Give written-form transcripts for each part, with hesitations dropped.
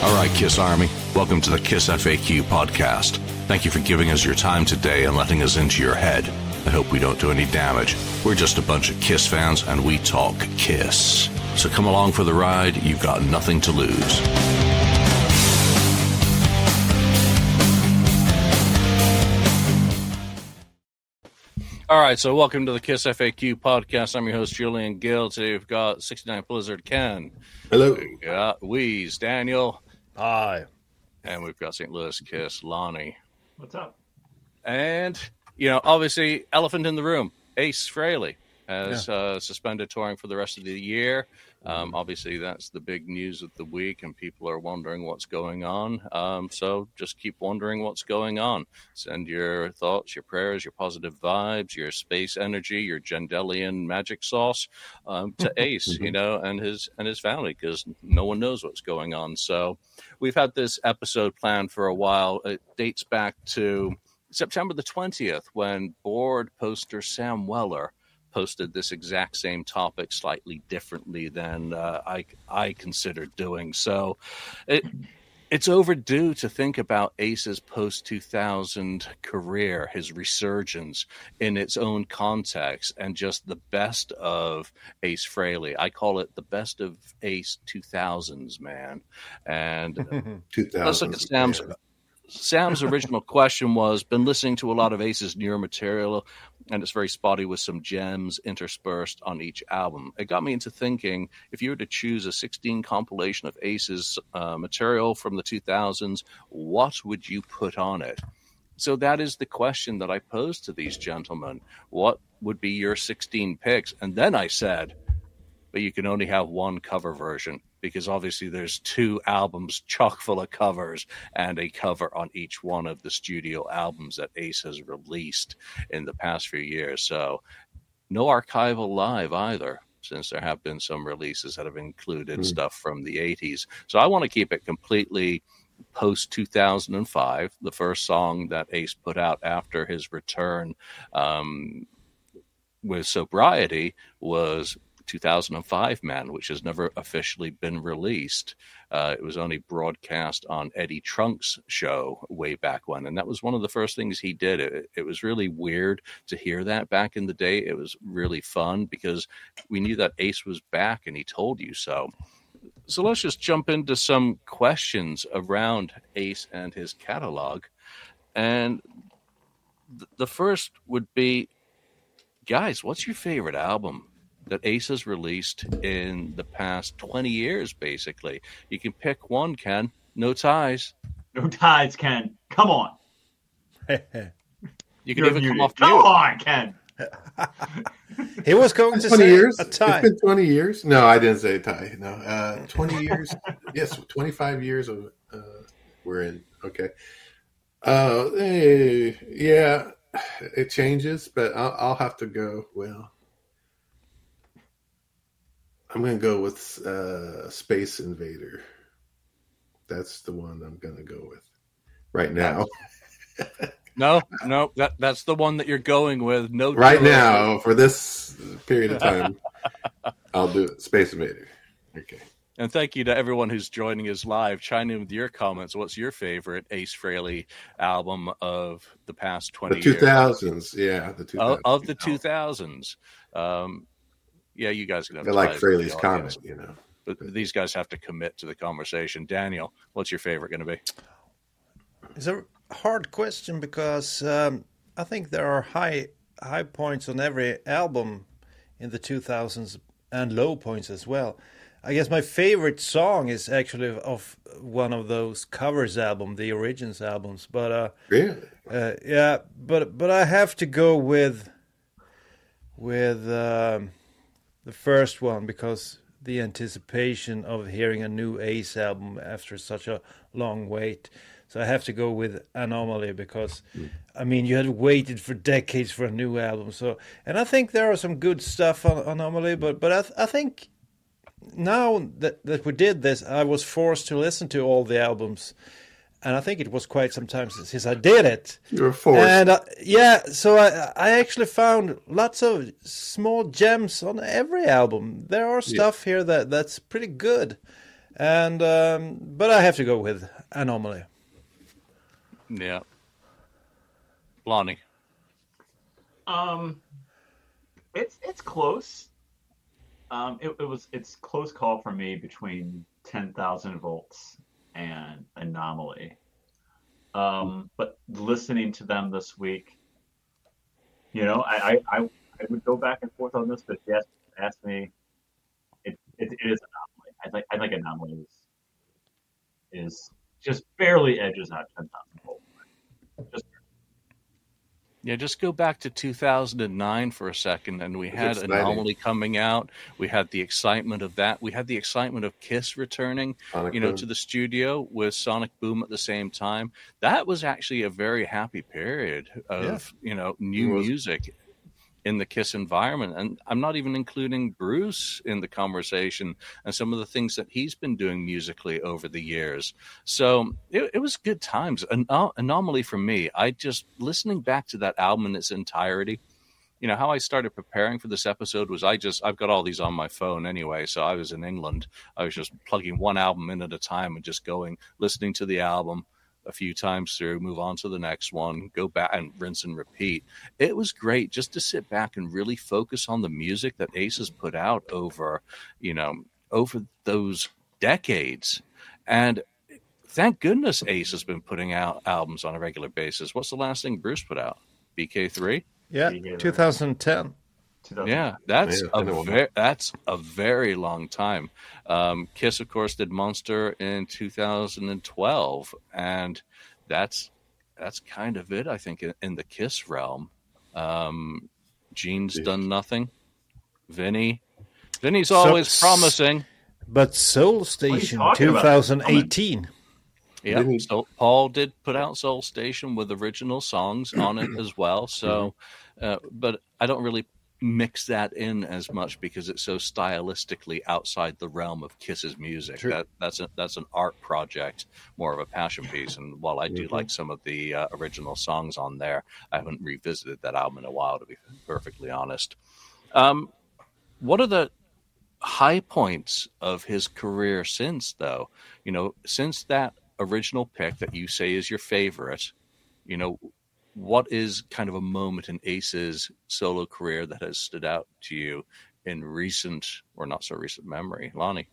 All right, KISS Army, welcome to the KISS FAQ podcast. Thank you for giving us your time today and letting us into your head. I hope we don't do any damage. We're just a bunch of KISS fans and we talk KISS. So come along for the ride. You've got nothing to lose. All right, so welcome to the KISS FAQ podcast. I'm your host, Julian Gill. Today we've got 69 Blizzard Ken. Hello. We got Wheeze Daniel. Hi. And we've got St. Louis KISS Lonnie. What's up? And, obviously, elephant in the room, Ace Frehley has suspended touring for the rest of the year. Obviously, that's the big news of the week, and people are wondering what's going on. So just keep wondering what's going on. Send your thoughts, your prayers, your positive vibes, your space energy, your Jendelian magic sauce to Ace, and his family, because no one knows what's going on. So we've had this episode planned for a while. It dates back to September the 20th, when board poster Sam Weller posted this exact same topic slightly differently than I considered doing. So it's overdue to think about Ace's post-2000 career, his resurgence in its own context, and just the best of Ace Frehley. I call it the best of Ace 2000s, man. And 2000s. Let's look at Sam's original question was, been listening to a lot of Ace's newer material, and it's very spotty with some gems interspersed on each album. It got me into thinking, if you were to choose a 16 compilation of Ace's material from the 2000s, what would you put on it? So that is the question that I posed to these gentlemen. What would be your 16 picks? And then I said, but you can only have one cover version, because obviously there's two albums chock full of covers and a cover on each one of the studio albums that Ace has released in the past few years. So no archival live either, since there have been some releases that have included stuff from the 80s. So I want to keep it completely post-2005. The first song that Ace put out after his return with sobriety was 2005 Man, which has never officially been released. It was only broadcast on Eddie Trunk's show way back when, and that was one of the first things he did. It was really weird to hear that back in the day. It was really fun because we knew that Ace was back and he told you so. So let's just jump into some questions around Ace and his catalog. And the first would be, guys, what's your favorite album that Ace has released in the past 20 years, basically? You can pick one, Ken. No ties. No ties, Ken. Come on. You can even come off Come mute. on, Ken. He was going to 20 say years? a tie. It's been 20 years? No, I didn't say a tie. No, 20 years. Yes, 25 years of we're in. Okay. Yeah, it changes, but I'll have to go. Well, I'm going to go with Space Invader. That's the one I'm going to go with right now. No, that's the one that you're going with. No, right now, for this period of time, I'll do it. Space Invader. Okay. And thank you to everyone who's joining us live. Chime in with your comments. What's your favorite Ace Frehley album of the past 20 years? The 2000s, yeah. The 2000s. Of the 2000s. Yeah, you guys can have I like Frehley's comment, But these guys have to commit to the conversation. Daniel, what's your favorite going to be? It's a hard question because I think there are high points on every album in the 2000s and low points as well. I guess my favorite song is actually of one of those covers album, the Origins albums. But really? Yeah, but I have to go with the first one, because the anticipation of hearing a new Ace album after such a long wait. So I have to go with Anomaly, because I mean, you had waited for decades for a new album. So, and I think there are some good stuff on Anomaly, but I think now that we did this, I was forced to listen to all the albums, and I think it was quite some time since I did it. You were forced. And so I actually found lots of small gems on every album. There are stuff here that's pretty good. And but I have to go with Anomaly. Yeah. Lonnie. It's close. It's close call for me between 10,000 volts and Anomaly. But listening to them this week, I would go back and forth on this, but if you ask me, it is Anomaly. I think Anomaly is just barely edges out 10,000 volts. Just go back to 2009 for a second, and we had Anomaly coming out. We had the excitement of that. We had the excitement of Kiss returning, to the studio with Sonic Boom at the same time. That was actually a very happy period of, new music in the Kiss environment. And I'm not even including Bruce in the conversation and some of the things that he's been doing musically over the years. So it was good times. Anomaly for me, listening back to that album in its entirety, how I started preparing for this episode was I've got all these on my phone anyway. So I was in England. I was just plugging one album in at a time and just listening to the album a few times through, move on to the next one, go back and rinse and repeat. It was great just to sit back and really focus on the music that Ace has put out over those decades. And thank goodness Ace has been putting out albums on a regular basis. What's the last thing Bruce put out? BK3? Yeah, 2010. Yeah, that's a very long time. Kiss, of course, did Monster in 2012, and that's kind of it, I think, in the Kiss realm. Gene's done nothing. Vinny's always promising. But Soul Station 2018. Yeah, so Paul did put out Soul Station with original songs on it as well. So, but I don't really mix that in as much because it's so stylistically outside the realm of Kiss's music. Sure. That's an art project, more of a passion piece. And while I do like some of the original songs on there, I haven't revisited that album in a while, to be perfectly honest. What are the high points of his career since, though? Since that original pick that you say is your favorite, what is kind of a moment in Ace's solo career that has stood out to you in recent or not so recent memory? Lonnie?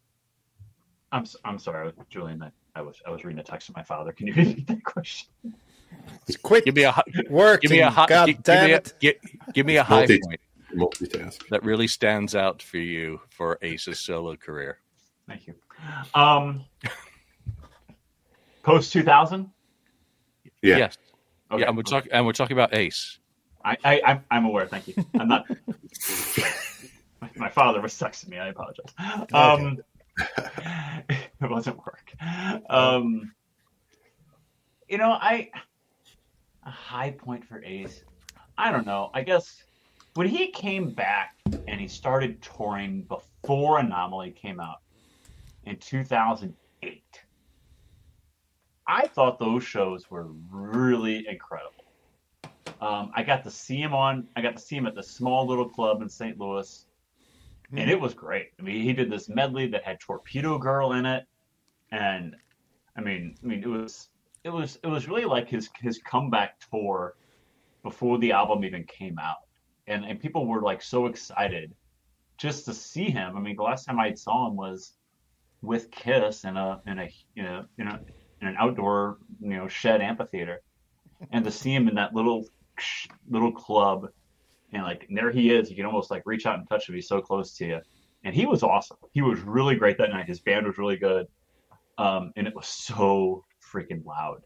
I'm sorry, Julian. I was reading a text from my father. Can you repeat that question? It's quick. Give me a high point that really stands out for you for Ace's solo career. Thank you. Post 2000. Yeah. Yes. Okay. Yeah, and we're talking about Ace. I'm aware. Thank you. I'm not. My father was texting me. I apologize. It wasn't work. A high point for Ace. I don't know. I guess when he came back and he started touring before Anomaly came out in 2008. I thought those shows were really incredible. I got to see him at the small little club in St. Louis, and it was great. I mean, he did this medley that had Torpedo Girl in it, and it was really like his comeback tour before the album even came out, and people were like so excited just to see him. I mean, the last time I saw him was with Kiss in an outdoor, shed amphitheater, and to see him in that little club, and there he is, you can almost reach out and touch him. He's so close to you, and he was awesome. He was really great that night. His band was really good, and it was so freaking loud.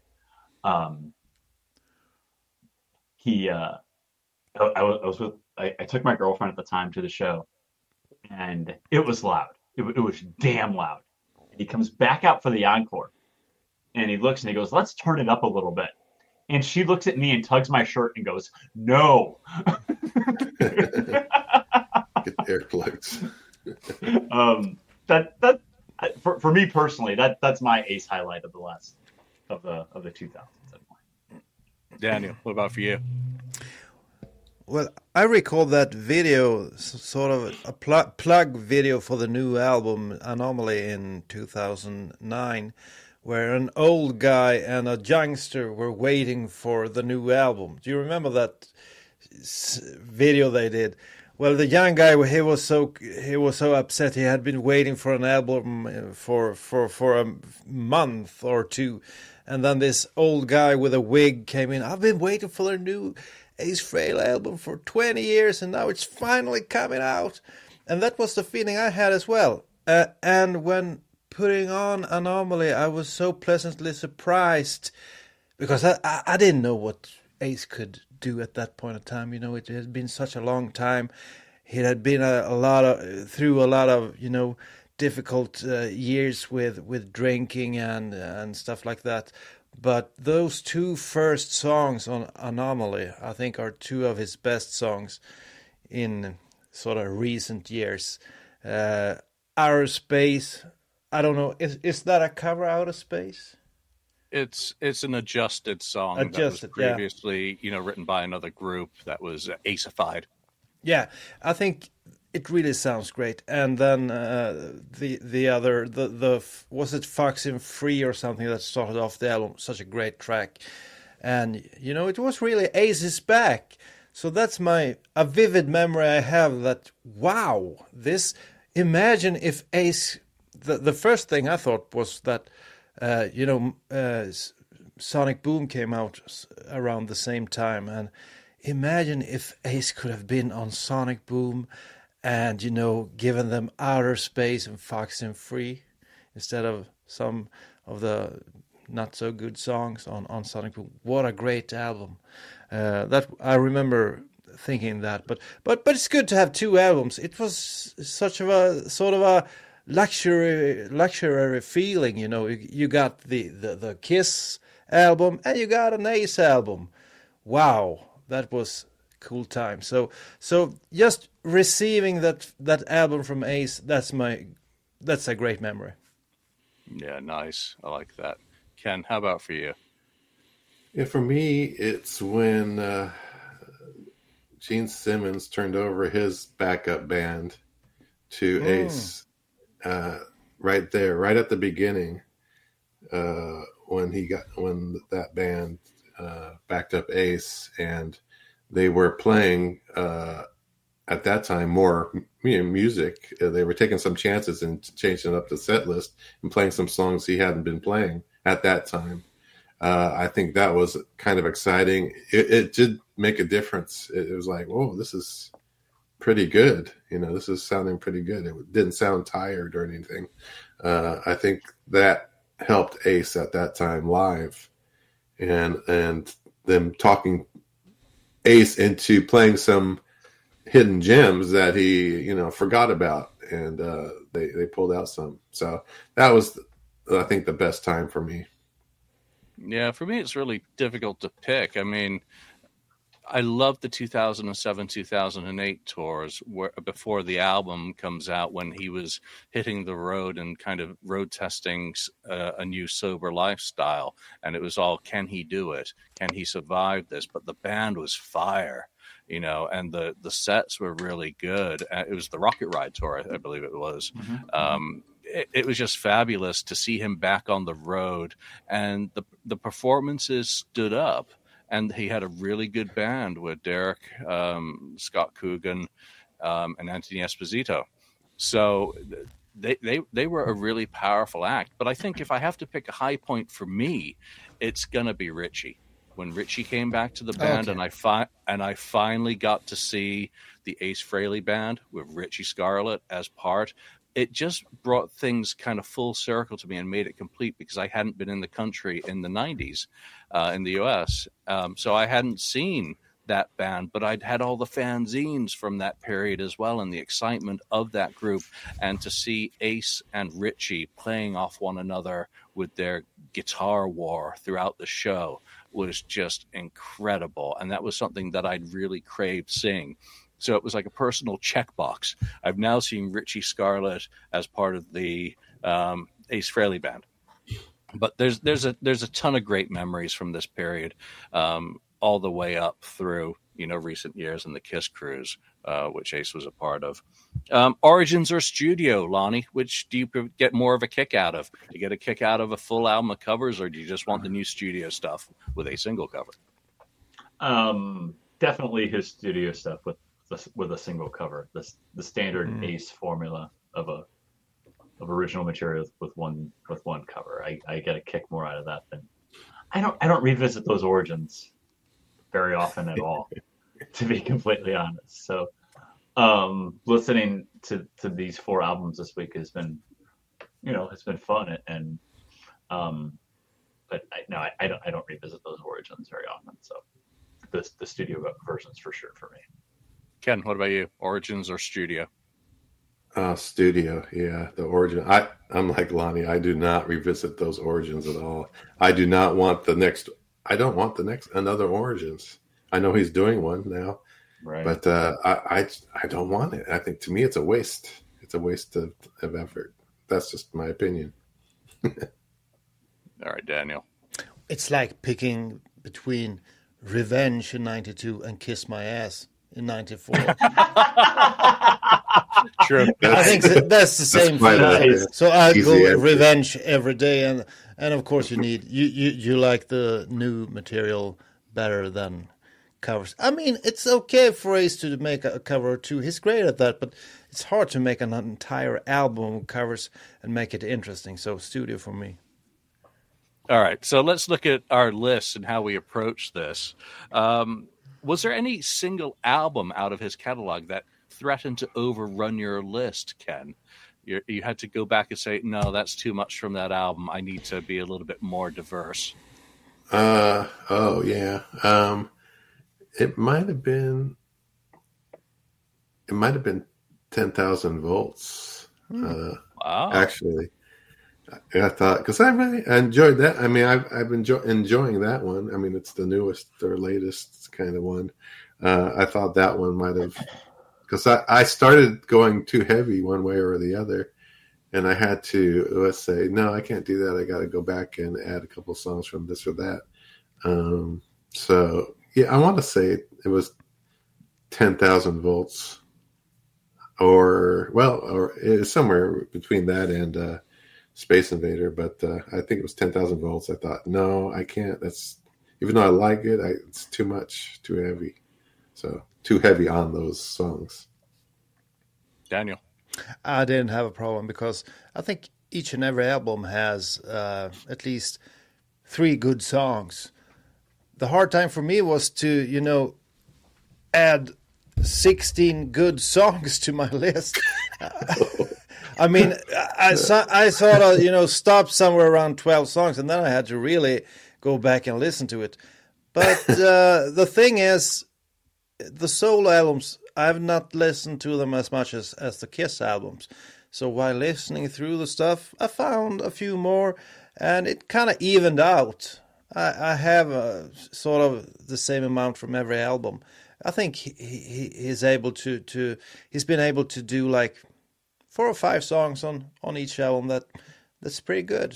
I took my girlfriend at the time to the show, and it was loud. It was damn loud. He comes back out for the encore. And he looks and he goes, "Let's turn it up a little bit." And she looks at me and tugs my shirt and goes, "No." Get air plugs. For me personally, that's my Ace highlight of the last of the 2000s. Daniel, what about for you? Well, I recall that video, sort of a plug video for the new album Anomaly in 2009, where an old guy and a youngster were waiting for the new album. Do you remember that video they did? Well, the young guy, he was so upset. He had been waiting for an album for a month or two, and then this old guy with a wig came in. I've been waiting for their new Ace Frehley album for 20 years, and now it's finally coming out. And that was the feeling I had as well. And when putting on Anomaly, I was so pleasantly surprised, because I didn't know what Ace could do at that point in time. You know, it had been such a long time. It had been through a lot of difficult years with drinking and stuff like that. But those two first songs on Anomaly, I think, are two of his best songs in sort of recent years. Outer Space, I don't know, is that a cover, Outer Space? It's an adjusted song that was previously, written by another group that was Aceified. Yeah, I think it really sounds great. And then the other, was it Foxing Free or something that started off the album? Such a great track. And, it was really Ace is back. So that's a vivid memory I have that, wow, imagine if Ace, the first thing I thought was that, Sonic Boom came out around the same time, and imagine if Ace could have been on Sonic Boom and, given them Outer Space and Foxing Free instead of some of the not so good songs on Sonic Boom. What a great album. That I remember thinking that, but it's good to have two albums. It was such of a sort of a luxury feeling, you got the Kiss album and you got an Ace album. Wow, that was cool time. So just receiving that album from Ace, that's a great memory. Yeah, nice. I like that. Ken, how about for you? Yeah, for me, it's when Gene Simmons turned over his backup band to Ace. Right there, right at the beginning, when that band backed up Ace, and they were playing at that time more music. They were taking some chances and changing up the set list and playing some songs he hadn't been playing at that time. I think that was kind of exciting. It did make a difference. It was like, oh, this is pretty good. This is sounding pretty good. It didn't sound tired or anything. I think that helped Ace at that time live, and them talking Ace into playing some hidden gems that he forgot about, and they pulled out some. So that was, I think, the best time for me. Yeah, for me it's really difficult to pick. I mean, I love the 2007-2008 tours before the album comes out, when he was hitting the road and kind of road testing a new sober lifestyle. And it was all, can he do it? Can he survive this? But the band was fire, and the sets were really good. It was the Rocket Ride tour, I believe it was. Mm-hmm. It was just fabulous to see him back on the road, and the performances stood up. And he had a really good band with Derek, Scott Coogan, and Anthony Esposito. So they were a really powerful act. But I think if I have to pick a high point for me, it's gonna be Richie. When Richie came back to the band, okay. and I finally got to see the Ace Frehley band with Richie Scarlett as part. It just brought things kind of full circle to me and made it complete, because I hadn't been in the country in the 90s in the U.S. So I hadn't seen that band, but I'd had all the fanzines from that period as well, and the excitement of that group. And to see Ace and Richie playing off one another with their guitar war throughout the show was just incredible. And that was something that I'd really craved seeing. So it was like a personal checkbox. I've now seen Richie Scarlett as part of the Ace Frehley band. But there's a ton of great memories from this period, all the way up through recent years and the Kiss cruise, which Ace was a part of. Origins or studio, Lonnie? Which do you get more of a kick out of? Do you get a kick out of a full album of covers, or do you just want the new studio stuff with a single cover? Definitely his studio stuff with a single cover. The standard Ace formula of original material with one cover. I get a kick more out of that than I don't revisit those Origins very often at all, to be completely honest. So listening to these 4 albums this week has been, it's been fun, and but I don't revisit those Origins very often. So the studio versions for sure for me. Ken, what about you? Origins or studio? Studio, yeah, the Origin. I'm like Lonnie. I do not revisit those Origins at all. I do not want I don't want another Origins. I know he's doing one now, right? But I don't want it. I think to me it's a waste. It's a waste of effort. That's just my opinion. All right, Daniel. It's like picking between Revenge in '92 and Kiss My Ass in '94. True. I think that's the same thing. So I go with Revenge every day, and of course you like the new material better than covers. I mean, it's okay for Ace to make a cover or two. He's great at that, but it's hard to make an entire album of covers and make it interesting. So studio for me. All right, so let's look at our list and how we approach this. Was there any single album out of his catalog that threatened to overrun your list, Ken? You had to go back and say, no, that's too much from that album. I need to be a little bit more diverse. Oh, yeah. It might have been 10,000 Volts. Wow. Actually. I thought, because I really enjoyed that. I mean, I've been enjoying that one. I mean, it's the newest or latest kind of one. I thought that one might have, because I started going too heavy one way or the other, and I had to say, no, I can't do that. I got to go back and add a couple songs from this or that. So yeah, I want to say it was 10,000 Volts, or it was somewhere between that and Space Invader, but I think it was 10,000 Volts. I thought, no, I can't. That's, even though I like it, it's too much, too heavy. So too heavy on those songs. Daniel? I didn't have a problem because I think each and every album has at least 3 good songs. The hard time for me was to, add 16 good songs to my list. I mean, I sort of, stopped somewhere around 12 songs, and then I had to really go back and listen to it. But the thing is, the solo albums, I've not listened to them as much as the Kiss albums. So while listening through the stuff, I found a few more, and it kind of evened out. I have sort of the same amount from every album. I think he's able to he's been able to do like 4 or 5 songs on each album that's pretty good.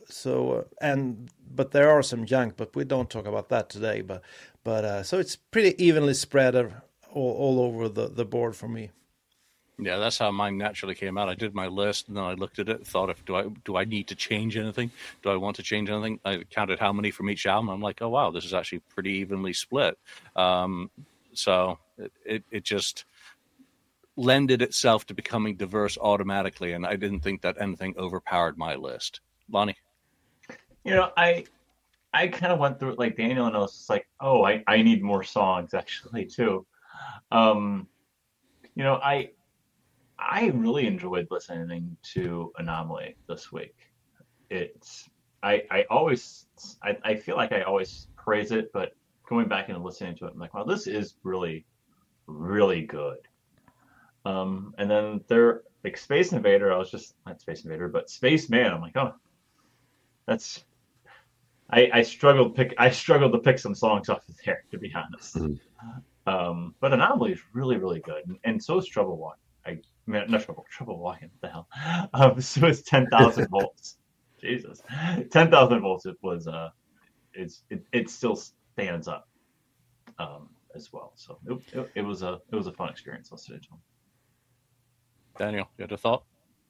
But there are some junk, but we don't talk about that today. But so it's pretty evenly spread all over the board for me. Yeah, that's how mine naturally came out. I did my list, and then I looked at it and thought, do I need to change anything? Do I want to change anything? I counted how many from each album. I'm like, oh, wow, this is actually pretty evenly split. So it just lended itself to becoming diverse automatically, and I didn't think that anything overpowered my list. Lonnie? I kind of went through it like Daniel, and I was just like, oh, I need more songs, actually, too. I really enjoyed listening to Anomaly this week. I feel like I always praise it, but going back and listening to it, I'm like, wow, this is really, really good. And then they're like Space Invader. I was just not Space Invader, but Spaceman. I'm like, oh, that's. I struggled to pick some songs off of there, to be honest. Mm-hmm. But Anomaly is really, really good, and so is Trouble Walking. Trouble Walking. What the hell? So is 10,000 Volts. Jesus, 10,000 Volts. It was. It still stands up as well. So it was a fun experience listening to him. Daniel, you had a thought?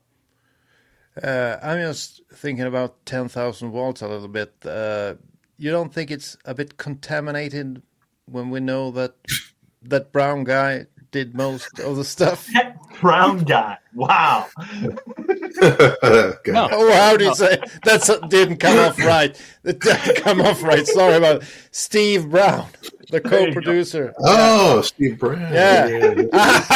I'm just thinking about 10,000 volts a little bit. You don't think it's a bit contaminated when we know that that brown guy did most of the stuff? That brown guy. Wow. No. Oh, how do you say? That didn't come off right. It didn't come off right. Sorry about it. Steve Brown, the co-producer. Oh, Steve Brown. Yeah.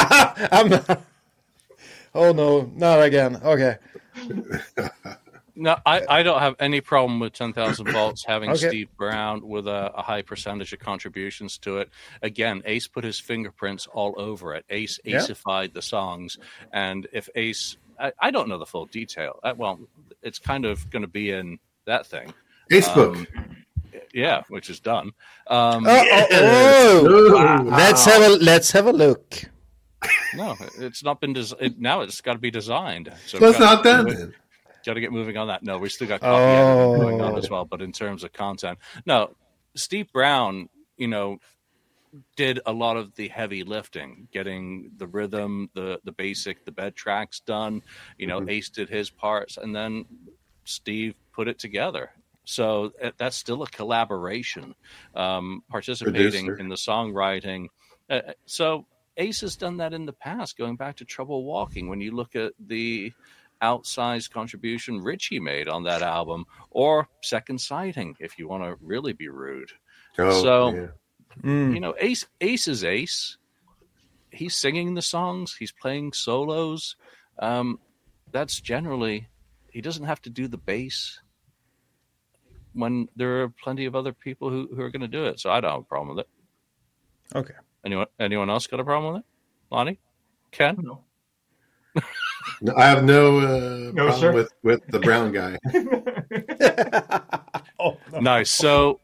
Oh, no, not again. Okay. No, I don't have any problem with 10,000 volts having Okay. Steve Brown with a high percentage of contributions to it. Again, Ace put his fingerprints all over it. Ace Yeah. aceified the songs. And if Ace, I don't know the full detail. Well, it's kind of going to be in that thing. Facebook. Yeah, which is done. Oh, let's have a look. No, it's not been now it's got to be designed. So Well, it's not done then. Got to get moving on that. No, we still got copy editing going on Oh. as well. But in terms of content, no, Steve Brown, did a lot of the heavy lifting, getting the rhythm, the basic, the bed tracks done. Ace did his parts, and then Steve put it together. So that's still a collaboration, participating Producer. in the songwriting. So Ace has done that in the past, going back to Trouble Walking. When you look at the outsized contribution Richie made on that album, or Second Sighting, if you want to really be rude. Oh, So, yeah. Ace is Ace. He's singing the songs. He's playing solos. That's generally, he doesn't have to do the bass when there are plenty of other people who are going to do it. So I don't have a problem with it. Okay. Anyone else got a problem with it? Lonnie? Ken? No. No, I have no problem sir. with the brown guy. Oh, no. Nice. So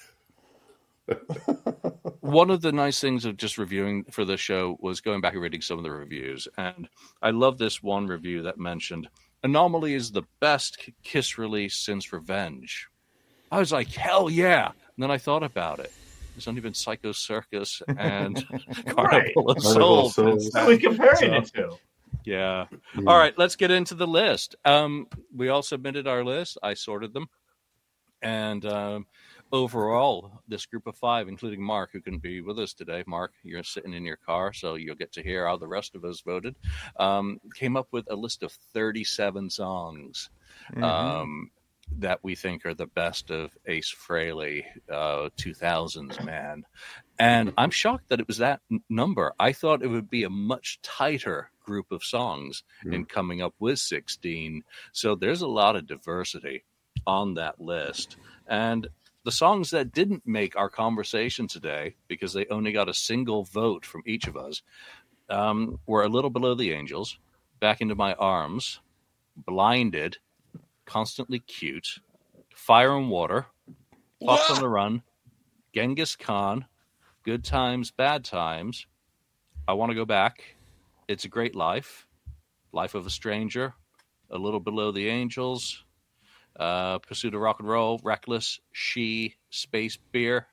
one of the nice things of just reviewing for this show was going back and reading some of the reviews. And I love this one review that mentioned Anomaly is the best Kiss release since Revenge. I was like, hell yeah. And then I thought about it. There's not even Psycho Circus and Carnival of Carnival Souls. of Souls. What are we comparing it to? Yeah. All right, let's get into the list. We all submitted our list. I sorted them. And overall, this group of 5, including Mark, who can be with us today. Mark, you're sitting in your car, so you'll get to hear how the rest of us voted. Came up with a list of 37 songs that we think are the best of Ace Frehley 2000s, man. And I'm shocked that it was that number. I thought it would be a much tighter group of songs in coming up with 16. So there's a lot of diversity on that list. And the songs that didn't make our conversation today, because they only got a single vote from each of us, were A Little Below the Angels, Back Into My Arms, Blinded, Constantly Cute, Fire and Water, Fox on the Run, Genghis Khan, Good Times, Bad Times, I Want to Go Back, It's a Great Life, Life of a Stranger, A Little Below the Angels, Pursuit of Rock and Roll, Reckless, She, Space Bear,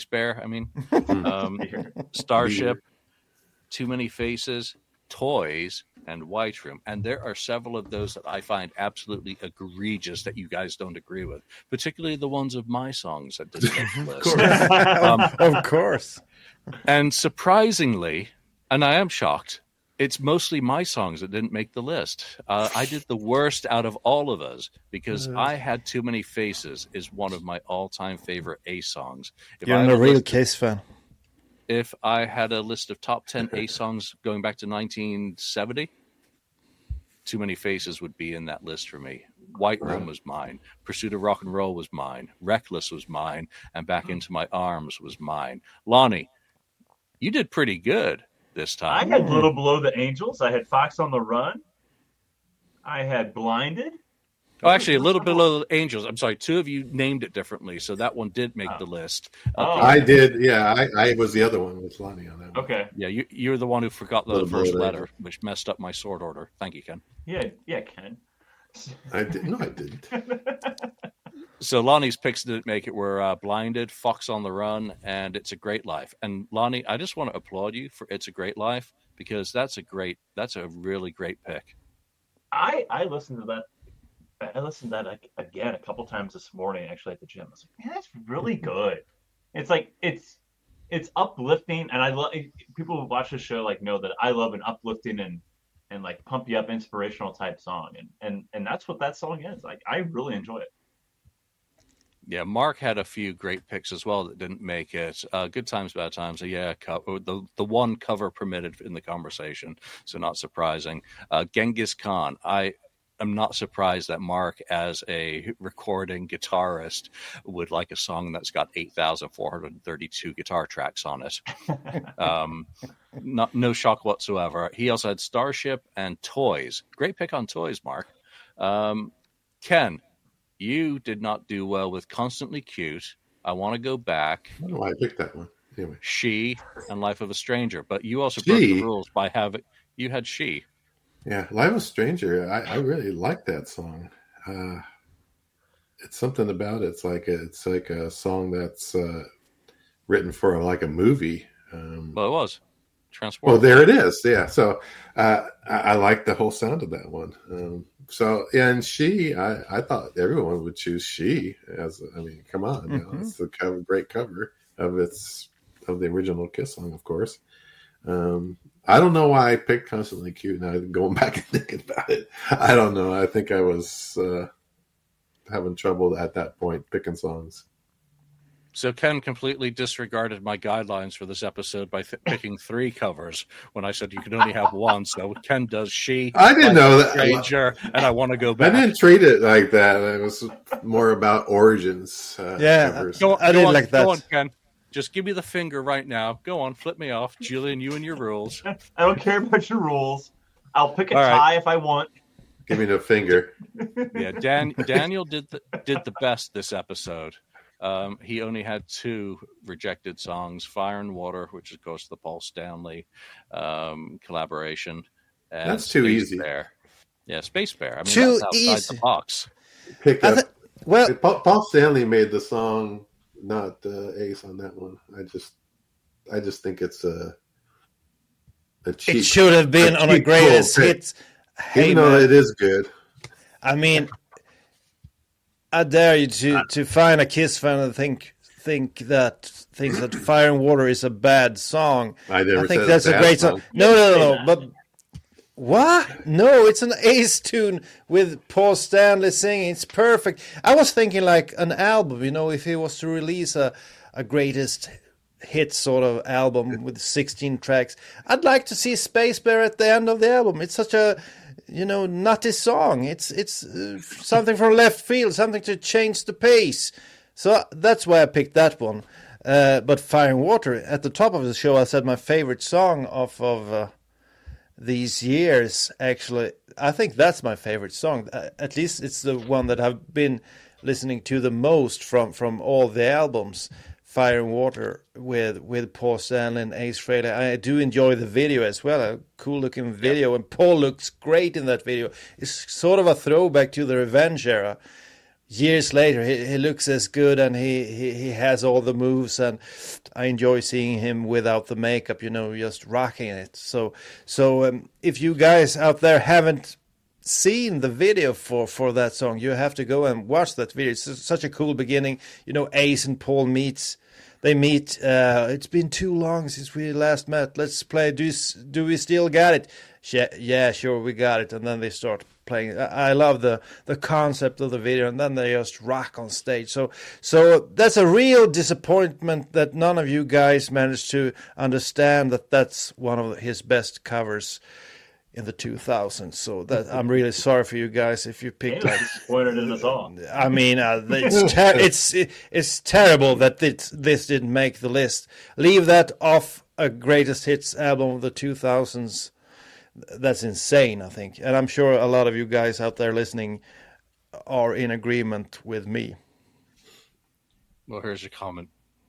Starship, Too Many Faces, Toys, and White Room. And there are several of those that I find absolutely egregious that you guys don't agree with, particularly the ones of my songs that didn't make the list. Of course. And surprisingly, and I am shocked, it's mostly my songs that didn't make the list. I did the worst out of all of us because I Had Too Many Faces is one of my all-time favorite Ace songs. You're a real Kiss fan. If I had a list of top 10 Ace songs going back to 1970, Too Many Faces would be in that list for me. White Room was mine. Pursuit of Rock and Roll was mine. Reckless was mine. And Back Into My Arms was mine. Lonnie, you did pretty good this I time. had Little Below the Angels. I had Fox on the Run. I had Blinded. Oh, actually, A Little Below the Angels. I'm sorry, 2 of you named it differently, so that one did make the list. I did. Yeah, I was the other one with Lonnie on that one. Okay. Yeah, you're the one who forgot the Little first Below the letter, which messed up my sort order. Thank you, Ken. Yeah, Ken. I did. No, I didn't. So Lonnie's picks didn't make it were Blinded, Fox on the Run, and It's a Great Life. And Lonnie, I just want to applaud you for It's a Great Life, because that's a really great pick. I listened to that. I listened to that again a couple times this morning, actually, at the gym. I was like, man, that's really good. It's like it's uplifting, and I love people who watch the show know that I love an uplifting and like pump you up inspirational type song, and that's what that song is. Like, I really enjoy it. Yeah, Mark had a few great picks as well that didn't make it. Good Times, Bad Times. The one cover permitted in the conversation, so not surprising. Genghis Khan. I am not surprised that Mark, as a recording guitarist, would like a song that's got 8,432 guitar tracks on it. No shock whatsoever. He also had Starship and Toys. Great pick on Toys, Mark. Ken, you did not do well with Constantly Cute. I want to go back. I don't know why I picked that one. Anyway. She and Life of a Stranger. But you also broke the rules by having... You had She. Yeah, Life of a Stranger. I really like that song. It's something about it. It's like a song that's written for a movie. Well, it was. Transform. Well, there it is. Yeah. So I like the whole sound of that one. And She, I thought everyone would choose She come on. Mm-hmm. It's a great cover of the original Kiss song, of course. I don't know why I picked Constantly Cute. Now going back and thinking about it, I don't know. I think I was having trouble at that point picking songs. So Ken completely disregarded my guidelines for this episode by picking 3 covers when I said you could only have one. So Ken does She. I didn't know that. Stranger, and I want to go back. I didn't treat it like that. It was more about origins. Covers. Go on, I didn't like that. Go on, Ken. Just give me the finger right now. Go on, flip me off. Julian, you and your rules. I don't care about your rules. I'll pick a tie if I want. Give me the finger. Yeah, Daniel did the best this episode. He only had 2 rejected songs: Fire and Water, which is, of course, the Paul Stanley collaboration. And that's too Space easy. Bear. Yeah, Space Bear. I mean, too that's outside easy. the box. Pick up. Paul Stanley made the song, not Ace on that one. I just think it's a cheap. It should have been on a greatest hits. Even though it is good. I mean, I dare you to find a Kiss fan and think that thinks that Fire and Water is a bad song. I think that's a great song. No. But what? No, it's an Ace tune with Paul Stanley singing. It's perfect. I was thinking like an album. If he was to release a greatest hit sort of album with 16 tracks, I'd like to see Space Bear at the end of the album. It's such a nutty song. It's something from left field, something to change the pace. So that's why I picked that one. But Fire and Water, at the top of the show, I said my favorite song of these years. Actually, I think that's my favorite song. At least it's the one that I've been listening to the most from all the albums. Fire and Water with Paul Stanley and Ace Frehley. I do enjoy the video as well. A cool looking video, and Paul looks great in that video. It's sort of a throwback to the Revenge era. Years later, he looks as good, and he has all the moves, and I enjoy seeing him without the makeup, just rocking it. So if you guys out there haven't seen the video for that song, you have to go and watch that video. It's such a cool beginning. Ace and Paul They meet. It's been too long since we last met. Let's play. Do we still got it? Yeah, sure, we got it. And then they start playing. I love the concept of the video, and then they just rock on stage. So that's a real disappointment that none of you guys managed to understand that that's one of his best covers in the 2000s. So that I'm really sorry for you guys if you picked like disappointed in the song. I mean, it's terrible that this didn't make the list. Leave that off a greatest hits album of the 2000s. That's insane, I think, and I'm sure a lot of you guys out there listening are in agreement with me. Well, here's your comment.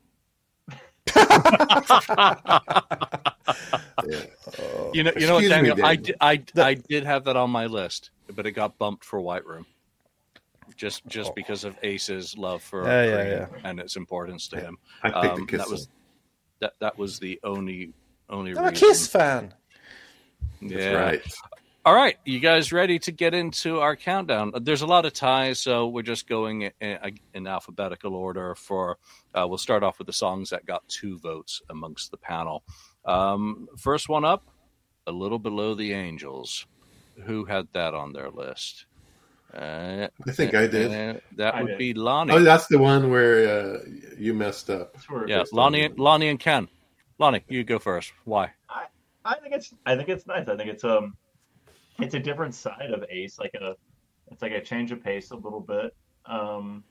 You know what, Daniel? I did have that on my list, but it got bumped for White Room. just because of Ace's love for Yeah. and its importance to him. I picked the Kiss song. That was the only I'm reason. a Kiss fan. Yeah. That's right. All right, you guys ready to get into our countdown? There's a lot of ties, so we're just going in alphabetical order. We'll start off with the songs that got 2 votes amongst the panel. First one up, A Little Below the Angels. Who had that on their list? I think I did. That would be Lonnie. Oh, that's the one where you messed up. Yeah, Lonnie and Ken. Lonnie, you go first. Why? I think it's nice. I think it's a different side of Ace, it's like a change of pace a little bit. And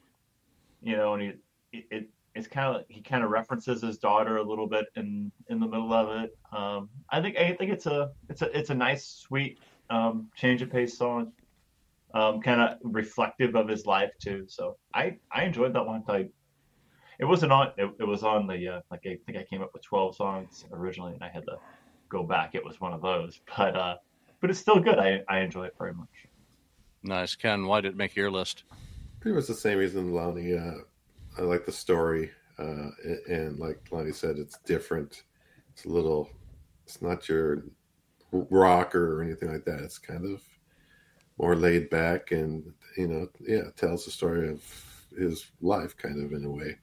it's kind of, he kind of references his daughter a little bit in the middle of it. I think it's a nice, sweet change of pace song, kind of reflective of his life too. So I enjoyed that one. It wasn't on. It was on the I think I came up with 12 songs originally, and I had to go back. It was one of those, but it's still good. I enjoy it very much. Nice. Ken, why did it make your list? Pretty much the same reason, Lonnie. I like the story, and like Lonnie said, it's different. It's not your rocker or anything like that. It's kind of more laid back, and it tells the story of his life, kind of, in a way.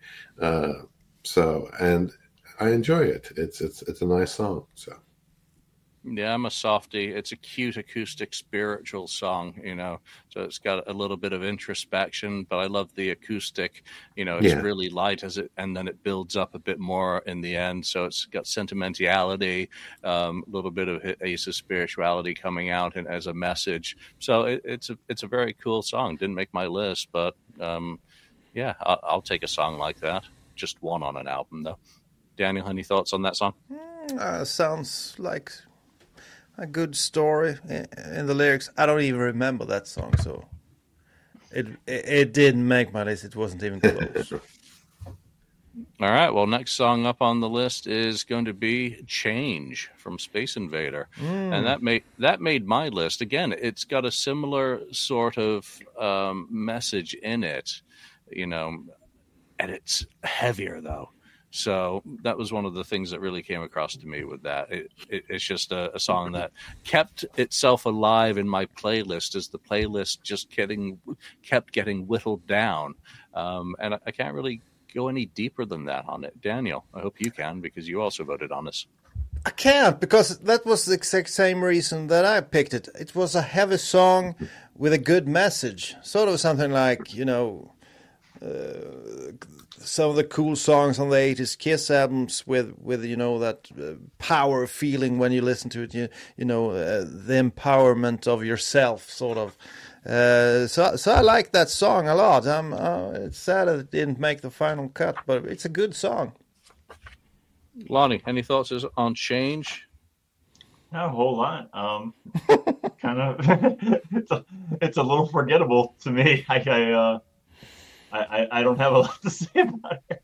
And I enjoy it. It's a nice song. So. Yeah, I'm a softie. It's a cute acoustic spiritual song, so it's got a little bit of introspection, but I love the acoustic, it's really light and then it builds up a bit more in the end. So it's got sentimentality, a little bit of Ace's spirituality coming out and as a message. So it's a very cool song. Didn't make my list, but I'll take a song like that. Just one on an album though. Daniel, any thoughts on that song? Sounds like a good story in the lyrics. I don't even remember that song, so it didn't make my list. It wasn't even close. All right. Well, next song up on the list is going to be "Change" from Space Invader, and that made my list. Again, it's got a similar sort of message in it, and it's heavier though. So that was one of the things that really came across to me with that. It's just a song that kept itself alive in my playlist as the playlist just kept getting whittled down. And I can't really go any deeper than that on it. Daniel, I hope you can, because you also voted on this. I can't, because that was the exact same reason that I picked it. It was a heavy song with a good message. Sort of something like, some of the cool songs on the 80s Kiss albums with that power feeling when you listen to it, the empowerment of yourself, sort of. So I like that song a lot. It's sad that it didn't make the final cut, but it's a good song. Lonnie, any thoughts on Change? Not a whole lot. Kind of, it's a little forgettable to me. I don't have a lot to say about it.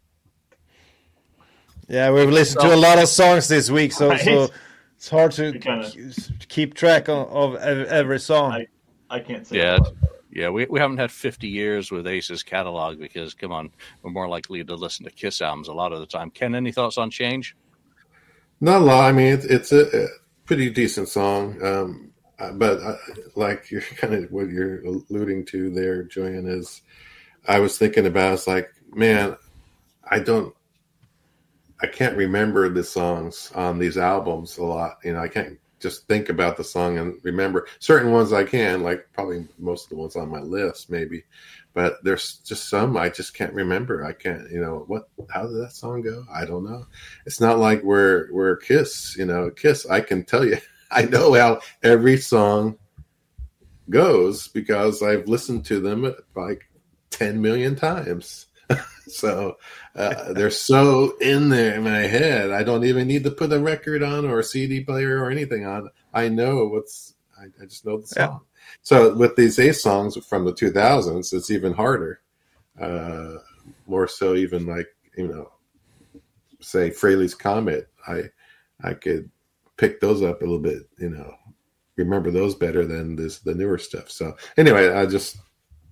Yeah, we've listened to a lot of songs this week, so it's hard to keep track of every song. I can't say. Yeah, we haven't had 50 years with Ace's catalog because, come on, we're more likely to listen to Kiss albums a lot of the time. Ken, any thoughts on Change? Not a lot. I mean, it's a pretty decent song, but like you're kind of what you're alluding to there, Julian, is. I was thinking about, it's like, man, I can't remember the songs on these albums a lot. I can't just think about the song and remember certain ones I can, like probably most of the ones on my list, maybe. But there's just some I just can't remember. I can't, how did that song go? I don't know. It's not like we're Kiss, Kiss. I can tell you, I know how every song goes because I've listened to them like 10 million times. So they're so in there in my head. I don't even need to put a record on or a CD player or anything on. I know I just know the song. Yeah. So with these Ace songs from the 2000s, it's even harder. More so even like, say Fraley's Comet. I could pick those up a little bit, remember those better than the newer stuff. So anyway,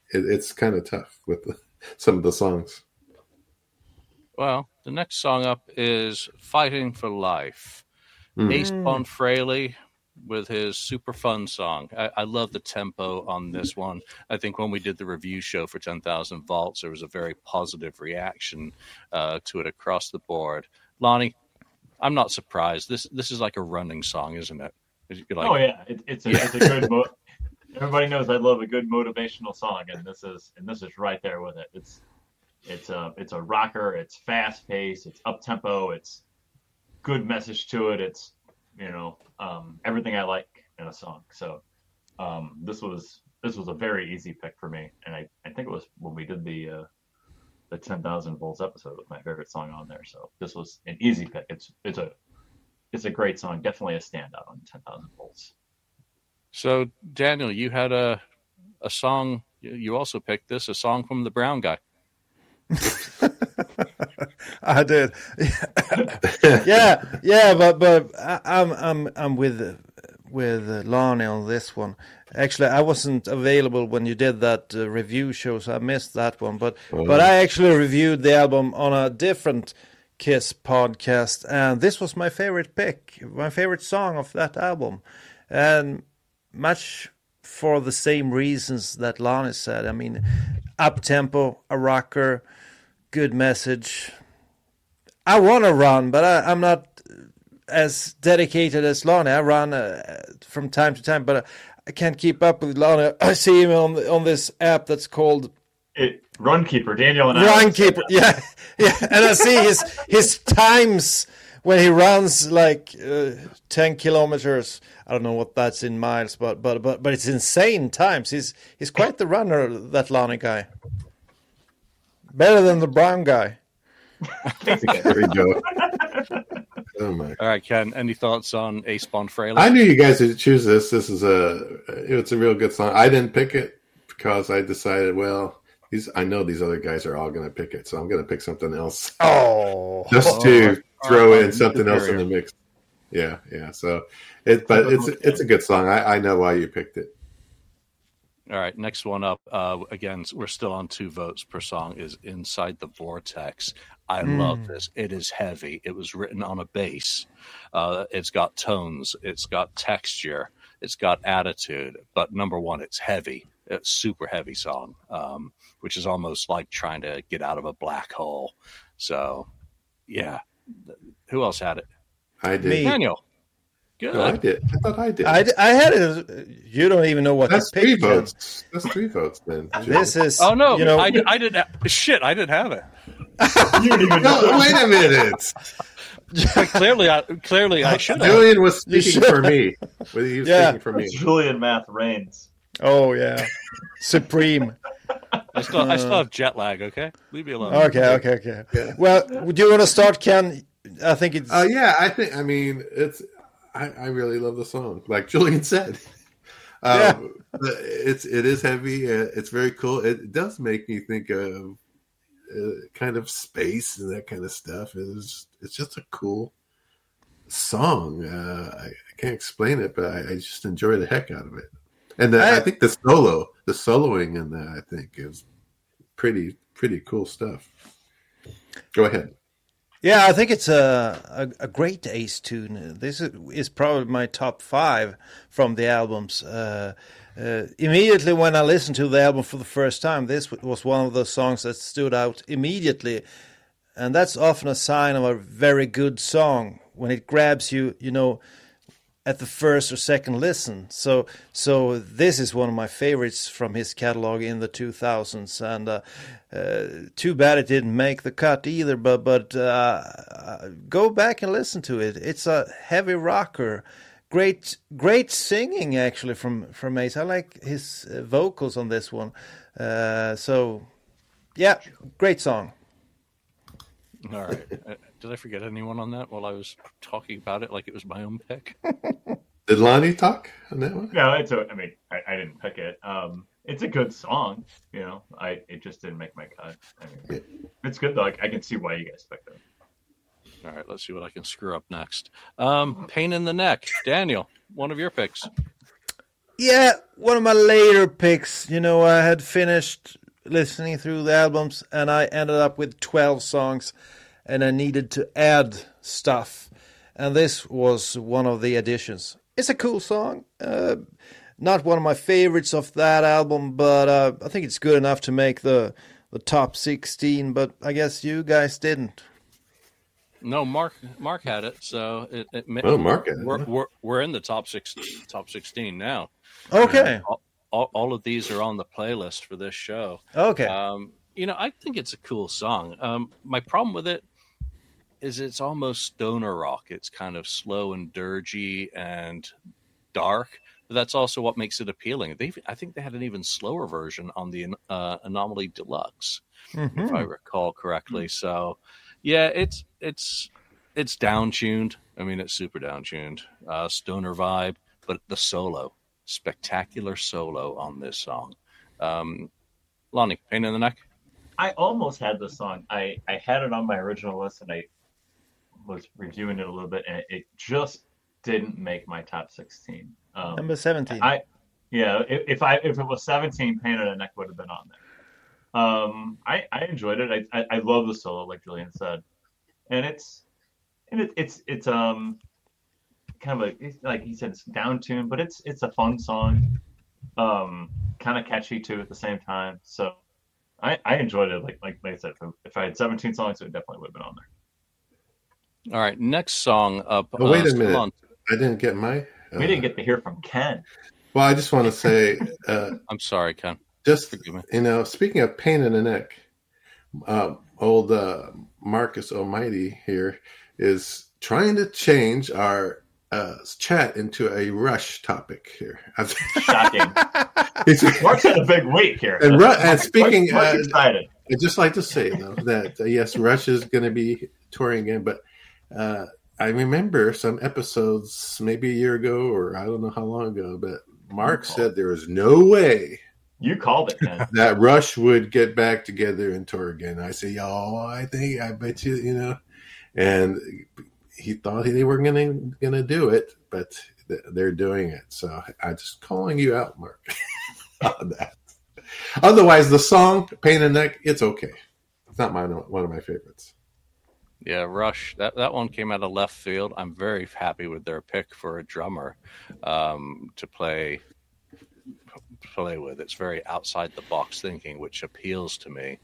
it's kind of tough with some of the songs. Well, the next song up is Fighting for Life. Ace Bonfraley with his super fun song. I love the tempo on this one. I think when we did the review show for 10,000 Volts, there was a very positive reaction to it across the board. Lonnie, I'm not surprised. This is like a running song, isn't it? Like, oh yeah, it's a good. Everybody knows I love a good motivational song, and this is right there with it. It's a rocker. It's fast paced. It's up tempo. It's good message to it. It's everything I like in a song. So this was a very easy pick for me, and I think it was when we did the 10,000 Volts episode with my favorite song on there. So this was an easy pick. It's a great song. Definitely a standout on 10,000 Volts. So Daniel, you had a song. You also picked a song from the Brown Guy. I did. yeah, but I'm with Lonnie on this one. Actually, I wasn't available when you did that review show, so I missed that one. But I actually reviewed the album on a different Kiss podcast, and this was my favorite pick, my favorite song of that album, and much for the same reasons that Lonnie said. I mean, up tempo, a rocker, good message. I want to run, but I'm not as dedicated as Lonnie. I run from time to time, but I can't keep up with Lonnie. I see him on this app that's called Runkeeper. Daniel and I. Runkeeper, yeah. And I see his times when he runs like 10 kilometers. I don't know what that's in miles, but it's insane times. He's quite the runner, that Lonnie guy. Better than the Brown Guy. There we go. Oh my! All right, Ken. Any thoughts on Ace Bonfraley? I knew you guys would choose this. It's a real good song. I didn't pick it because I decided, well, I know these other guys are all going to pick it, so I'm going to pick something else. Oh, just to throw in something else in the mix. Yeah. So, it's a good song. I know why you picked it. All right, next one up. Again, we're still on 2 votes per song. Is Inside the Vortex. I love this. It is heavy. It was written on a bass. It's got tones. It's got texture. It's got attitude. But number one, it's heavy. It's a super heavy song, which is almost like trying to get out of a black hole. So, yeah. Who else had it? I did. Me. Daniel. Good. No, I did. I thought I did. I had it. You don't even know what That's to 3 pick. votes. That's 3 votes then. This is. Oh no! You know, I didn't. Shit! I didn't have it. No, wait a minute. But clearly, I should have. Julian was speaking for me. He was speaking for me. Julian Math reigns. Oh yeah, supreme. I still have jet lag. Okay, leave me alone. Okay. Yeah. Well, do you want to start, Ken? I think it's. Yeah, I mean, it's. I really love the song. Like Julian said, it is heavy. It's very cool. It does make me think of kind of space and that kind of stuff. It's just a cool song. I can't explain it, but I just enjoy the heck out of it. And I think the soloing in that, I think, is pretty cool stuff. Go ahead. Yeah, I think it's a great Ace tune. This is probably my top 5 from the albums. Immediately when I listened to the album for the first time, this was one of those songs that stood out immediately. And that's often a sign of a very good song, when it grabs you, at the first or second listen. So this is one of my favorites from his catalog in the 2000s, and too bad it didn't make the cut either. But go back and listen to it. It's a heavy rocker, great singing actually from Ace. I like his vocals on this one. So yeah, great song. All right. Did I forget anyone on that while I was talking about it like it was my own pick? Did Lonnie talk on that one? No, I didn't pick it. It's a good song, it just didn't make my cut. It's good though. I can see why you guys picked it. All right, let's see what I can screw up next. Pain in the Neck. Daniel, one of your picks. Yeah, one of my later picks. You know, I had finished listening through the albums, and I ended up with 12 songs, and I needed to add stuff. And this was one of the additions. It's a cool song. Not one of my favorites of that album, but I think it's good enough to make the top 16. But I guess you guys didn't. No, Mark had it, so Mark had it. We're in the top 16 now. Okay. All of these are on the playlist for this show. Okay. I think it's a cool song. My problem with it is it's almost stoner rock. It's kind of slow and dirgy and dark, but that's also what makes it appealing. I think they had an even slower version on the Anomaly Deluxe, if I recall correctly. So, yeah, it's down-tuned. I mean, it's super down-tuned. Stoner vibe, but the solo, spectacular solo on this song. Lonnie, Pain in the Neck? I almost had this song. I had it on my original list, and I was reviewing it a little bit, and it just didn't make my top 16. Number 17. If it was 17, Pain in the Neck would have been on there. I enjoyed it. I love the solo, like Julian said, and it's kind of like he said, it's down tuned, but it's a fun song, kind of catchy too at the same time. So I enjoyed it. Like I said, if I had 17 songs, it definitely would have been on there. All right, next song up. Oh, wait a minute. I didn't get my... we didn't get to hear from Ken. Well, I just want to say... I'm sorry, Ken. Just, forgive me. Speaking of pain in the neck, old Marcus Almighty here is trying to change our chat into a Rush topic here. Shocking. Mark's had a big week here. And speaking... Mark's excited. I'd just like to say, though, that, yes, Rush is going to be touring again, but I remember some episodes maybe a year ago, or I don't know how long ago, but Mark said there was no way you called it, Ken. that Rush would get back together and tour again. I say, I bet you, and he thought they were going to do it, but they're doing it. So I'm just calling you out, Mark, on that. Otherwise, the song "Pain in the Neck," it's okay. It's not one of my favorites. Yeah, Rush. That one came out of left field. I'm very happy with their pick for a drummer to play with. It's very outside the box thinking, which appeals to me.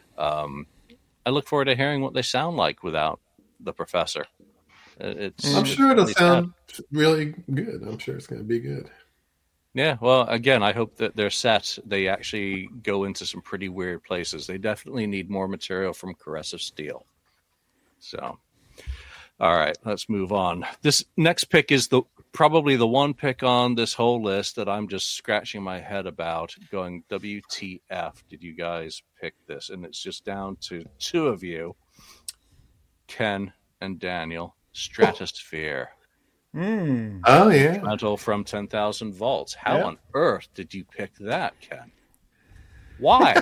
I look forward to hearing what they sound like without the Professor. I'm sure it'll sound really good. I'm sure it's going to be good. Yeah, well, again, I hope that their set, they actually go into some pretty weird places. They definitely need more material from Caress of Steel. So, all right, let's move on. This next pick is probably the one pick on this whole list that I'm just scratching my head about, going, WTF, did you guys pick this? And it's just down to two of you, Ken and Daniel, Stratosphere. Oh, yeah. Metal from 10,000 Volts. How on earth did you pick that, Ken? Why?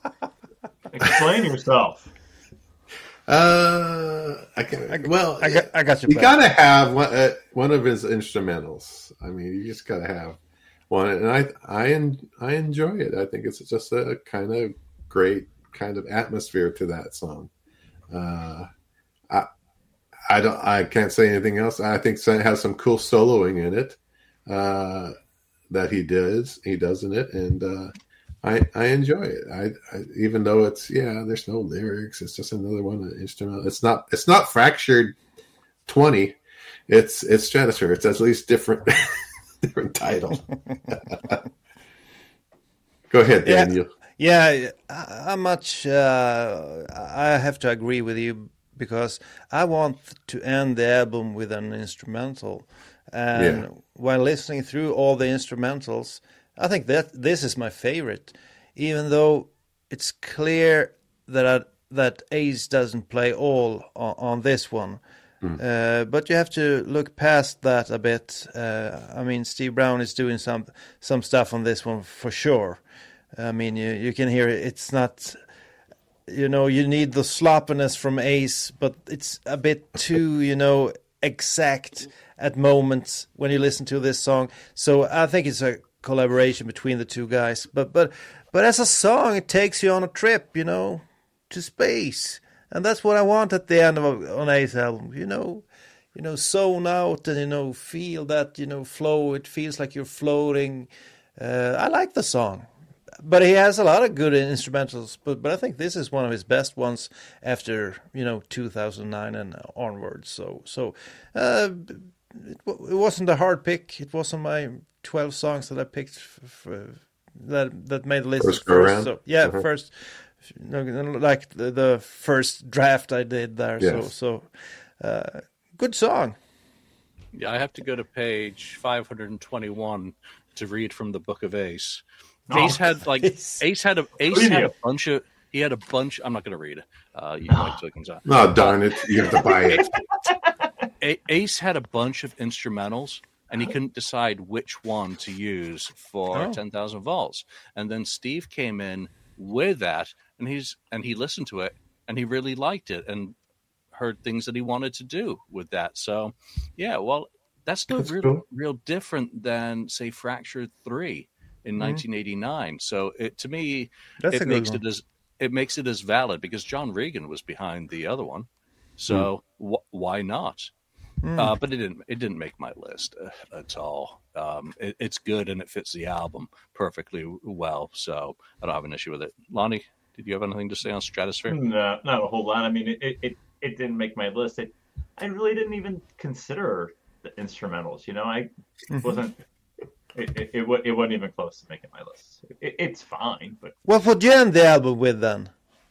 Explain yourself. I got you. You gotta have one of his instrumentals. I mean, you just gotta have one, and I enjoy it. I think it's just a kind of great kind of atmosphere to that song. I can't say anything else. I think it has some cool soloing in it that he does in it, and I enjoy it. I even though there's no lyrics. It's just another one instrumental. It's not Fractured 20. It's Stratosphere. It's at least different title. Go ahead, Daniel. Yeah, how much I have to agree with you, because I want to end the album with an instrumental. And while listening through all the instrumentals, I think that this is my favorite, even though it's clear that Ace doesn't play all on this one. But you have to look past that a bit. I mean, Steve Brown is doing some stuff on this one for sure. I mean, you can hear it. It's not... you need the sloppiness from Ace, but it's a bit too, exact at moments when you listen to this song. So I think it's a collaboration between the two guys. But as a song, it takes you on a trip, to space, and that's what I want at the end of an Ace album. Zone out and feel that flow. It feels like you're floating. I like the song, but he has a lot of good instrumentals. But I think this is one of his best ones after 2009 and onwards. So it wasn't a hard pick. It wasn't my 12 songs that I picked that made the list First go around. So first, like the first draft I did there. Yes. So good song. Yeah, I have to go to page 521 to read from the Book of Ace. Ace had a bunch of. He had a bunch. I'm not going to read it. You might click things out. Oh, darn it! You have to buy it. Ace had a bunch of instrumentals, and he couldn't decide which one to use for 10,000 volts. And then Steve came in with that, and he listened to it, and he really liked it, and heard things that he wanted to do with that. So, yeah, well, that's real different than, say, Fractured 3 in 1989. So to me, it makes it as valid because John Regan was behind the other one. So why not? But it didn't make my list at all. It's good and it fits the album perfectly well. So I don't have an issue with it. Lonnie, did you have anything to say on Stratosphere? No, not a whole lot. I mean, it didn't make my list. I really didn't even consider the instrumentals. I wasn't. It wasn't even close to making my list. It's fine, but what would you end the album with then?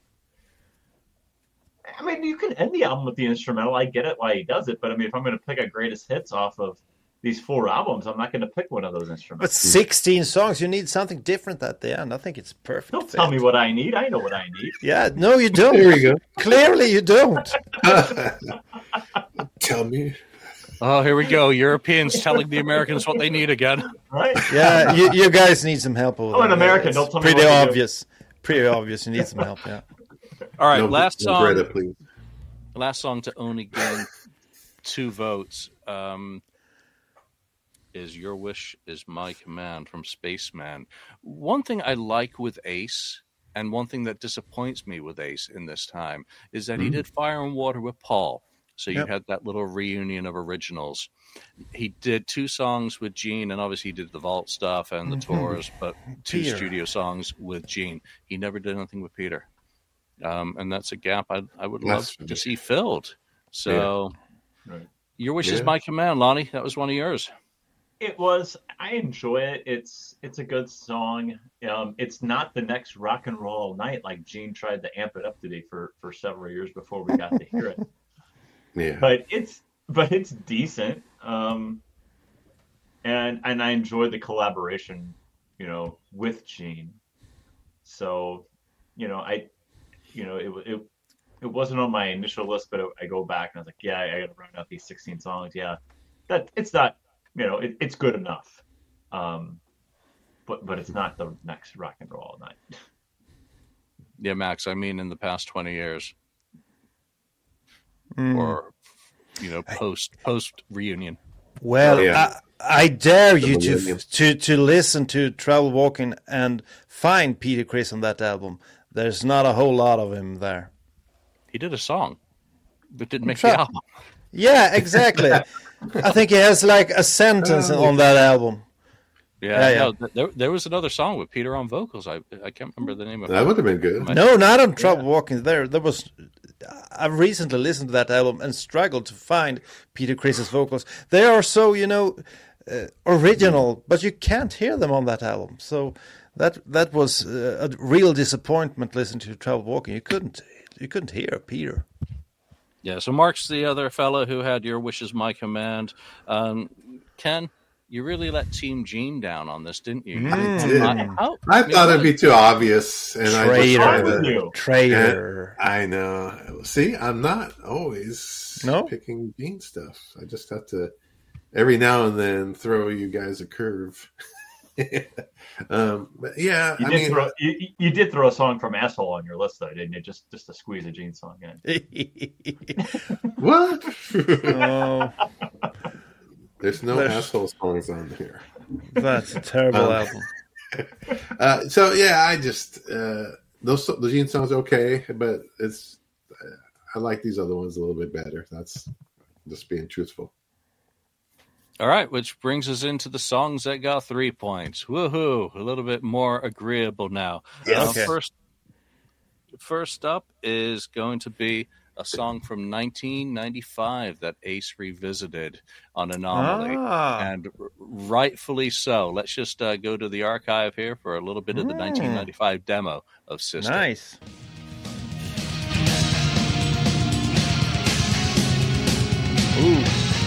I mean, you can end the album with the instrumental. I get it why he does it, but I mean, if I'm going to pick a greatest hits off of these 4 albums, I'm not going to pick one of those instrumentals. But 16 songs, you need something different at the end. I think it's perfect. Don't tell me what I need. I know what I need. Yeah, no, you don't. There you go. Clearly, you don't. Tell me. Oh, here we go. Europeans telling the Americans what they need again. Right? Yeah, you guys need some help. I'm an American. Don't tell me pretty what obvious. Pretty obvious. You need some help. Yeah. All right, last song. Greta, please. Last song to only gain 2 votes is "Your Wish Is My Command" from Spaceman. One thing I like with Ace, and one thing that disappoints me with Ace in this time, is that he did Fire and Water with Paul. So you had that little reunion of originals. He did 2 songs with Gene, and obviously he did the Vault stuff and the tours, but 2 Peter. studio songs with Gene. He never did anything with Peter. And that's a gap I would love to see filled. So Your Wish Is My Command, Lonnie. That was one of yours. It was. I enjoy it. It's a good song. It's not the next Rock and Roll All Night like Gene tried to amp it up to be for several years before we got to hear it. Yeah. But it's decent. And I enjoy the collaboration, with Gene. So, it wasn't on my initial list, but I go back and I was like, yeah, I got to round out these 16 songs. Yeah, that it's not, it's good enough. But it's not the next Rock and Roll All Night. Yeah, Max, I mean in the past 20 years. Or, post reunion. Well, I dare you to listen to Travel Walking and find Peter Criss on that album. There's not a whole lot of him there. He did a song, but didn't make the album. Yeah, exactly. I think he has like a sentence on that album. Yeah. No, there was another song with Peter on vocals. I can't remember the name of it. That would have been good. No, not on Trouble Walking. There was. I recently listened to that album and struggled to find Peter Criss's vocals. They are so original, but you can't hear them on that album. So that was a real disappointment. Listening to Trouble Walking, you couldn't hear Peter. Yeah. So Mark's the other fella who had Your Wish Is My Command. Ken, you really let Team Gene down on this, didn't you? I did. I thought it'd be too obvious, and Traitor. I know. See, I'm not always picking Gene stuff. I just have to every now and then throw you guys a curve. But yeah, you did throw a song from Asshole on your list, though, didn't you? Just to squeeze a Gene song in. What? Oh. There's no asshole songs on here. That's a terrible album. So yeah, I just the Gene song's okay, but it's I like these other ones a little bit better. That's just being truthful. All right, which brings us into the songs that got 3 points. Woohoo! A little bit more agreeable now. Yes. Okay. First up is going to be a song from 1995 that Ace revisited on Anomaly, and rightfully so. Let's just go to the archive here for a little bit of the 1995 demo of Sister. Nice. Ooh.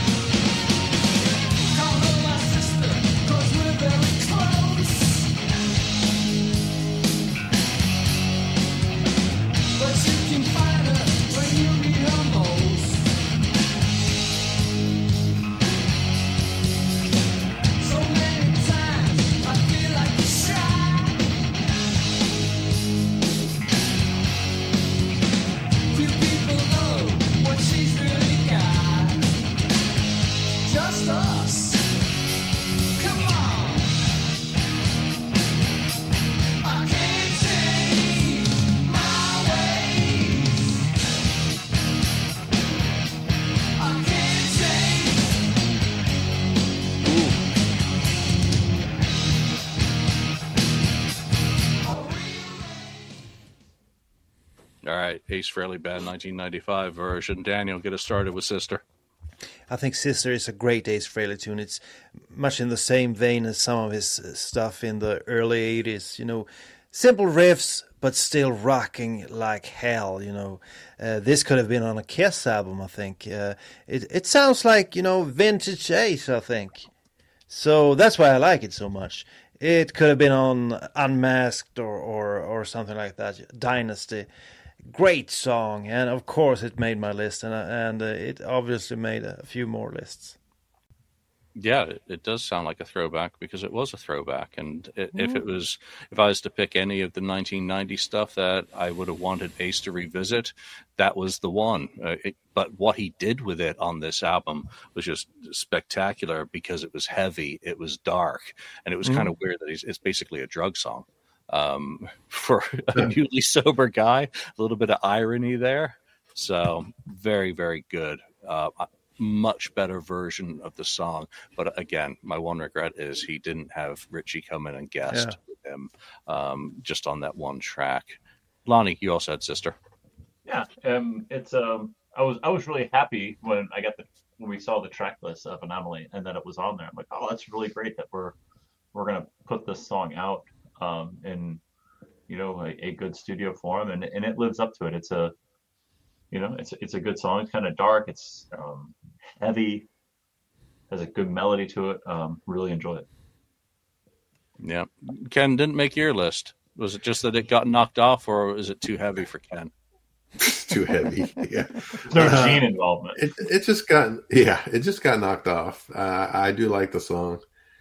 Ace Frehley Band 1995 version. Daniel, get us started with Sister. I think Sister is a great Ace Frehley tune. It's much in the same vein as some of his stuff in the early 80s. You know, simple riffs, but still rocking like hell, you know. This could have been on a Kiss album, I think. It sounds like, you know, vintage Ace, I think. So that's why I like it so much. It could have been on Unmasked or something like that, Dynasty. Great song, and of course it made my list, and it obviously made a few more lists. Yeah, it does sound like a throwback because it was a throwback, and if I was to pick any of the 1990 stuff that I would have wanted Ace to revisit, that was the one. But what he did with it on this album was just spectacular because it was heavy, it was dark, and it was kind of weird that it's basically a drug song. For a newly sober guy, a little bit of irony there. So very, very good. Much better version of the song. But again, my one regret is he didn't have Richie come in and guest with him just on that one track. Lonnie, you also had Sister. Yeah, it's I was really happy when we saw the track list of Anomaly and that it was on there. I'm like, oh, that's really great that we're gonna put this song out in, you know, a good studio form, and it lives up to it. It's a, you know, it's a good song. It's kind of dark. It's heavy. Has a good melody to it. Really enjoy it. Yeah, Ken didn't make your list. Was it just that it got knocked off, or is it too heavy for Ken? It's too heavy. Yeah, no Gene involvement. It just got knocked off. I do like the song.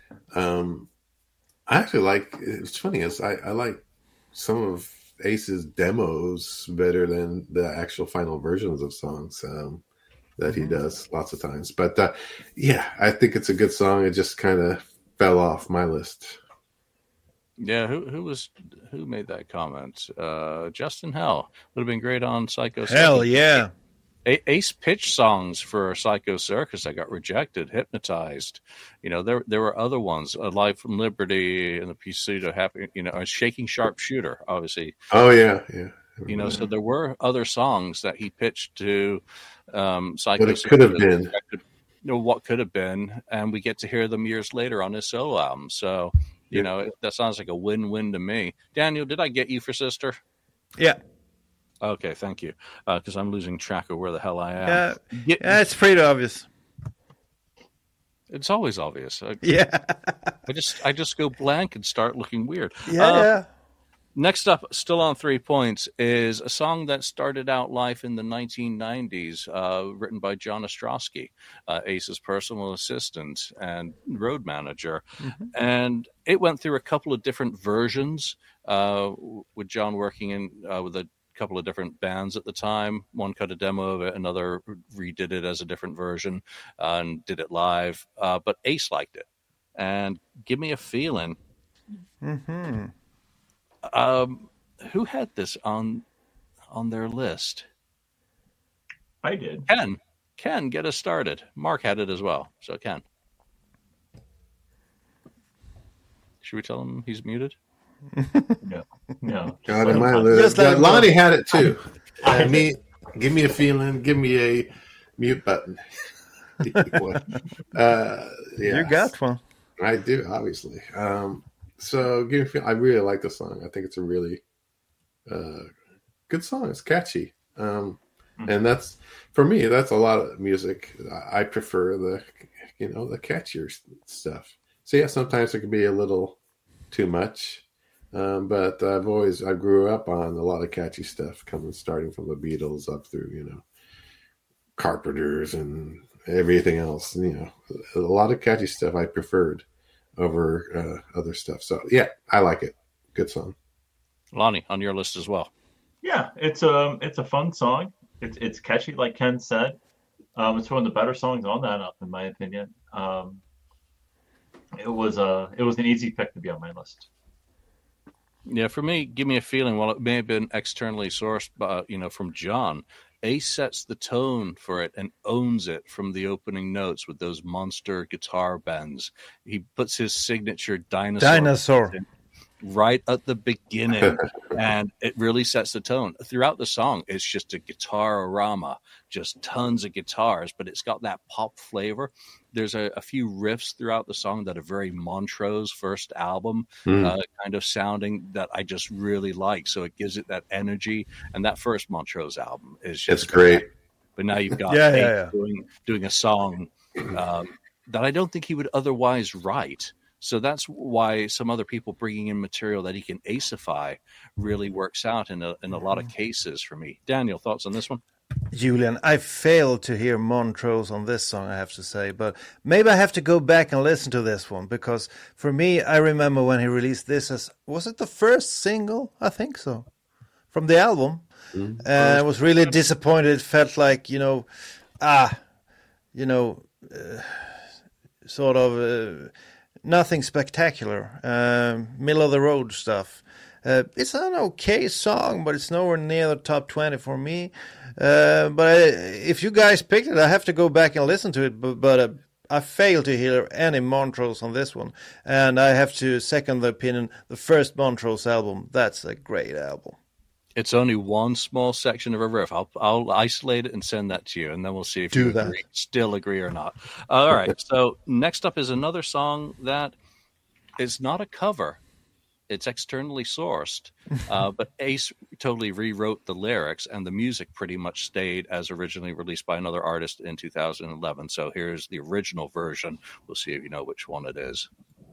I actually like. It's funny is I like some of Ace's demos better than the actual final versions of songs that he does lots of times. But yeah, I think it's a good song. It just kind of fell off my list. Yeah, who made that comment? Justin Hell would have been great on Psycho. Hell yeah. Ace pitched songs for Psycho Circus that got rejected. Hypnotized, you know, there were other ones. Live from Liberty and the Pursuit of Happy, you know, Shaking Sharpshooter, obviously. Oh yeah. You know, so there were other songs that he pitched to Psycho What Circus. Could have been. You know, what could have been, and we get to hear them years later on his solo album. So, you know, that sounds like a win-win to me. Daniel, did I get you for Sister? Yeah. Okay, thank you. Because I'm losing track of where the hell I am. Yeah, it's pretty obvious. It's always obvious. Yeah. I just go blank and start looking weird. Yeah. Next up, still on 3 points, is a song that started out life in the 1990s, written by John Ostrowski, Ace's personal assistant and road manager. Mm-hmm. And it went through a couple of different versions, with John working in with a couple of different bands at the time. One cut a demo of it, another redid it as a different version and did it live. But Ace liked it. and Give Me a Feeling. Mm-hmm. Who had this on their list? I did. Ken, get us started. Mark had it as well. So Ken. Should we tell him he's muted? No. Got in my list. Lonnie had it too. Give me a feeling. Give me a mute button. Yeah, You got one. I do, obviously. So give me a feeling. I really like the song. I think it's a really good song. It's catchy. And that's, for me, that's a lot of music. I prefer the catchier stuff. So yeah, sometimes it can be a little too much. But I grew up on a lot of catchy stuff, starting from the Beatles up through, Carpenters and everything else. A lot of catchy stuff I preferred over other stuff. So yeah, I like it. Good song. Lonnie, on your list as well. Yeah, it's a fun song. It's catchy, like Ken said. It's one of the better songs on that album, in my opinion. It was an easy pick to be on my list. Yeah, for me, Give Me a Feeling, while it may have been externally sourced, from John, Ace sets the tone for it and owns it from the opening notes with those monster guitar bends. He puts his signature dinosaur right at the beginning, and it really sets the tone. Throughout the song, it's just a guitar-orama, just tons of guitars, but it's got that pop flavor. There's a few riffs throughout the song that are very Montrose first album kind of sounding that I just really like. So it gives it that energy, and that first Montrose album is just great. But now you've got doing a song that I don't think he would otherwise write. So that's why some other people bringing in material that he can acify really works out in a lot of cases for me. Daniel, thoughts on this one? Julian, I failed to hear Montrose on this song, I have to say, but maybe I have to go back and listen to this one, because for me, I remember when he released this was it the first single? I think so, from the album. I was really disappointed. It felt like, sort of nothing spectacular, middle of the road stuff. It's an okay song, but it's nowhere near the top 20 for me. But if you guys picked it, I have to go back and listen to it. But I failed to hear any Montrose on this one. And I have to second the opinion, the first Montrose album, that's a great album. It's only one small section of a riff. I'll isolate it and send that to you, and then we'll see if you still agree or not. All right. So next up is another song that is not a cover. It's externally sourced, but Ace totally rewrote the lyrics, and the music pretty much stayed as originally released by another artist in 2011. So here's the original version. We'll see if you know which one it is.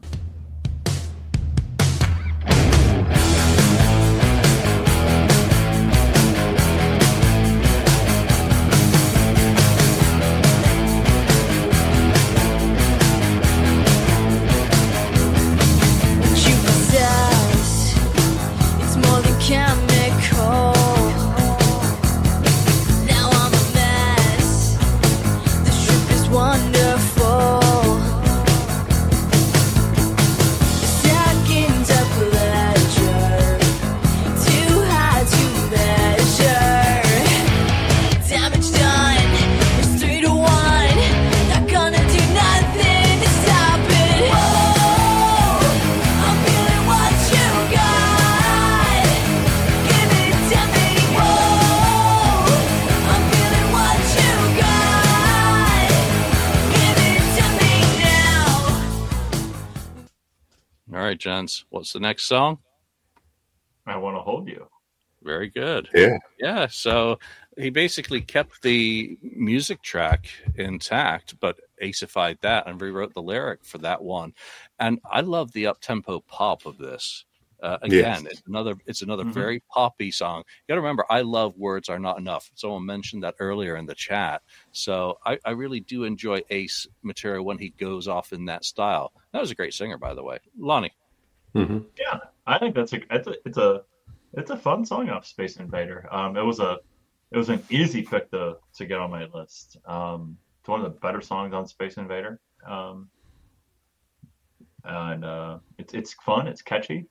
Gents, what's the next song? I Want to Hold You. Very good. Yeah. So he basically kept the music track intact, but aceified that and rewrote the lyric for that one. And I love the up-tempo pop of this. Again, it's another very poppy song. You got to remember, I love Words Are Not Enough. Someone mentioned that earlier in the chat. So I really do enjoy Ace material when he goes off in that style. That was a great singer, by the way. Lonnie. Mm-hmm. Yeah, I think it's a fun song off Space Invader. It was an easy pick to get on my list. It's one of the better songs on Space Invader. and it's fun. It's catchy.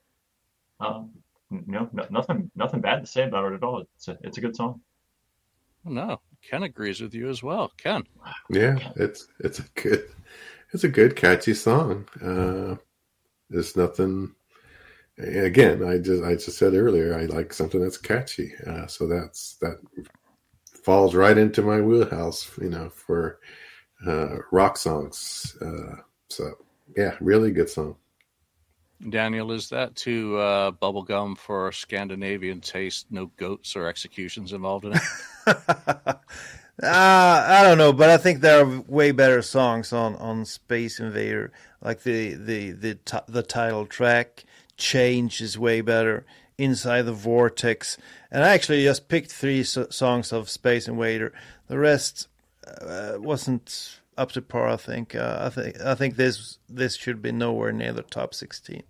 Nothing bad to say about it at all. It's a good song. No, Ken agrees with you as well. Ken. Yeah, it's a good catchy song. There's nothing. Again, I just said earlier, I like something that's catchy. So that falls right into my wheelhouse, for rock songs. So yeah, really good song. Daniel, is that too bubblegum for Scandinavian taste? No goats or executions involved in it? I don't know, but I think there are way better songs on Space Invader, like the title track. Change is way better. Inside the Vortex, and I actually just picked 3 songs of Space Invader. The rest wasn't up to par. I think. I think this should be nowhere near the top 16.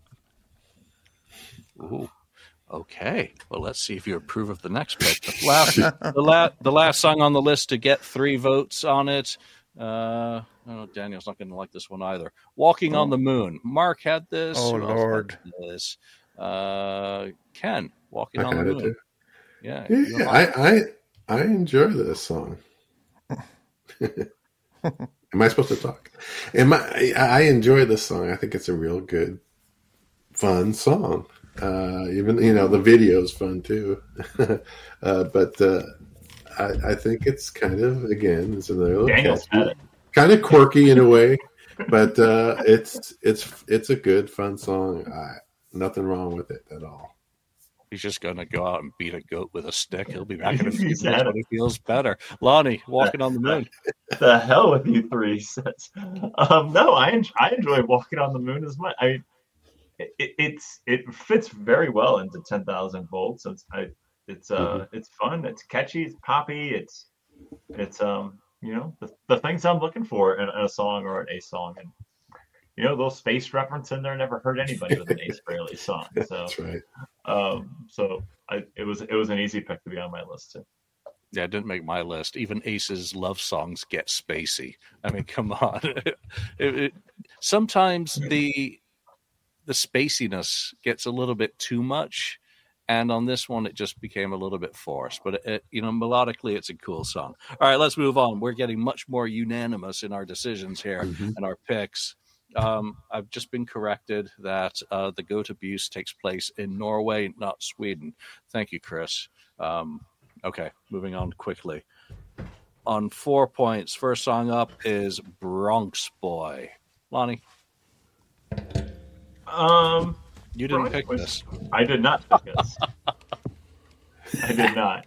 Ooh. Okay. Well, let's see if you approve of the next pick. The last song on the list to get 3 votes on it. Daniel's not going to like this one either. Walking on the Moon. Mark had this. Oh, Lord. This? Ken, Walking on the Moon. Yeah. I enjoy this song. Am I supposed to talk? I enjoy this song. I think it's a real good, fun song. Even the video's fun too. But I think it's kind of, again, it's another kind of quirky in a way, but it's a good, fun song. Nothing wrong with it at all. He's just going to go out and beat a goat with a stick. He'll be back in a few minutes when he feels better. Lonnie, Walking on the Moon. The hell with you 3 sets. No, I enjoy Walking on the Moon as much. It fits very well into 10,000 volts. It's fun. It's catchy. It's poppy. It's the things I'm looking for in a song or an Ace song. And those space reference in there never hurt anybody with an Ace Frehley song. So that's right. It was an easy pick to be on my list too. Yeah, it didn't make my list. Even Ace's love songs get spacey. I mean, come on. Sometimes the spaciness gets a little bit too much, and on this one it just became a little bit forced. But melodically, it's a cool song. All right, let's move on. We're getting much more unanimous in our decisions here and our picks. I've just been corrected that the goat abuse takes place in Norway, not Sweden. Thank you, Chris. Okay, moving on quickly. On 4 points, first song up is Bronx Boy. Lonnie? You didn't pick this. I did not pick this. I did not.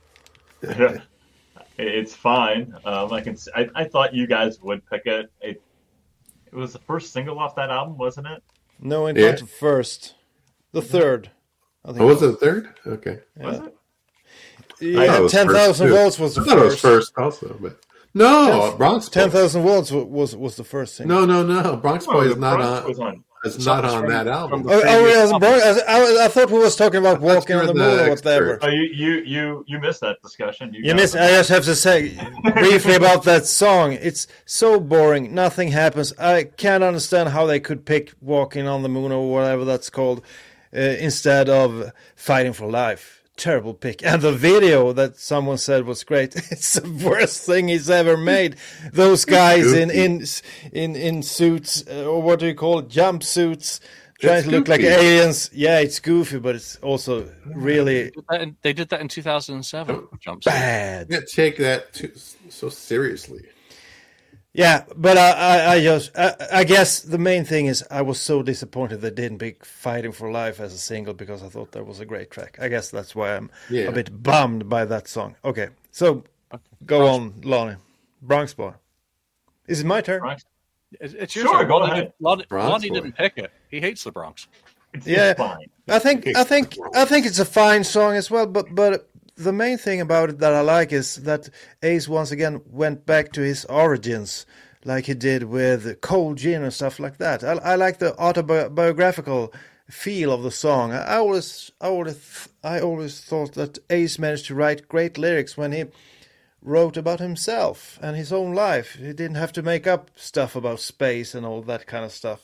It's fine. I thought you guys would pick it. It was the first single off that album, wasn't it? No, in fact, first. The third. I think was it the third? Okay. Yeah. Was it? Yeah, 10,000 volts was the first. I thought it was first also, but no, Bronx Boy. 10,000 volts was the first single. No. Bronx Boy is not on. It's not on that album. I thought we was talking about Walking on the Moon or whatever. Oh, you missed that discussion. You missed. I just have to say briefly about that song. It's so boring. Nothing happens. I can't understand how they could pick Walking on the Moon or whatever that's called instead of Fighting for Life. Terrible pick. And the video that someone said was great. It's the worst thing he's ever made. Those guys in suits, or what do you call it, jumpsuits, trying to look like aliens. Yeah, it's goofy, but it's also really... They did that in 2007. Bad. You can't take that so seriously. Yeah, but I guess the main thing is I was so disappointed they didn't pick Fighting for Life as a single because I thought that was a great track. I guess that's why I'm a bit bummed by that song. Okay, so go on, Lonnie. Bronx Boy. Is it my turn? It's your turn. Go ahead. Lonnie didn't pick it. He hates the Bronx. It's fine. I think it's a fine song as well, but the main thing about it that I like is that Ace once again went back to his origins, like he did with Cold Gin and stuff like that. I like the autobiographical feel of the song. I always thought that Ace managed to write great lyrics when he wrote about himself and his own life. He didn't have to make up stuff about space and all that kind of stuff.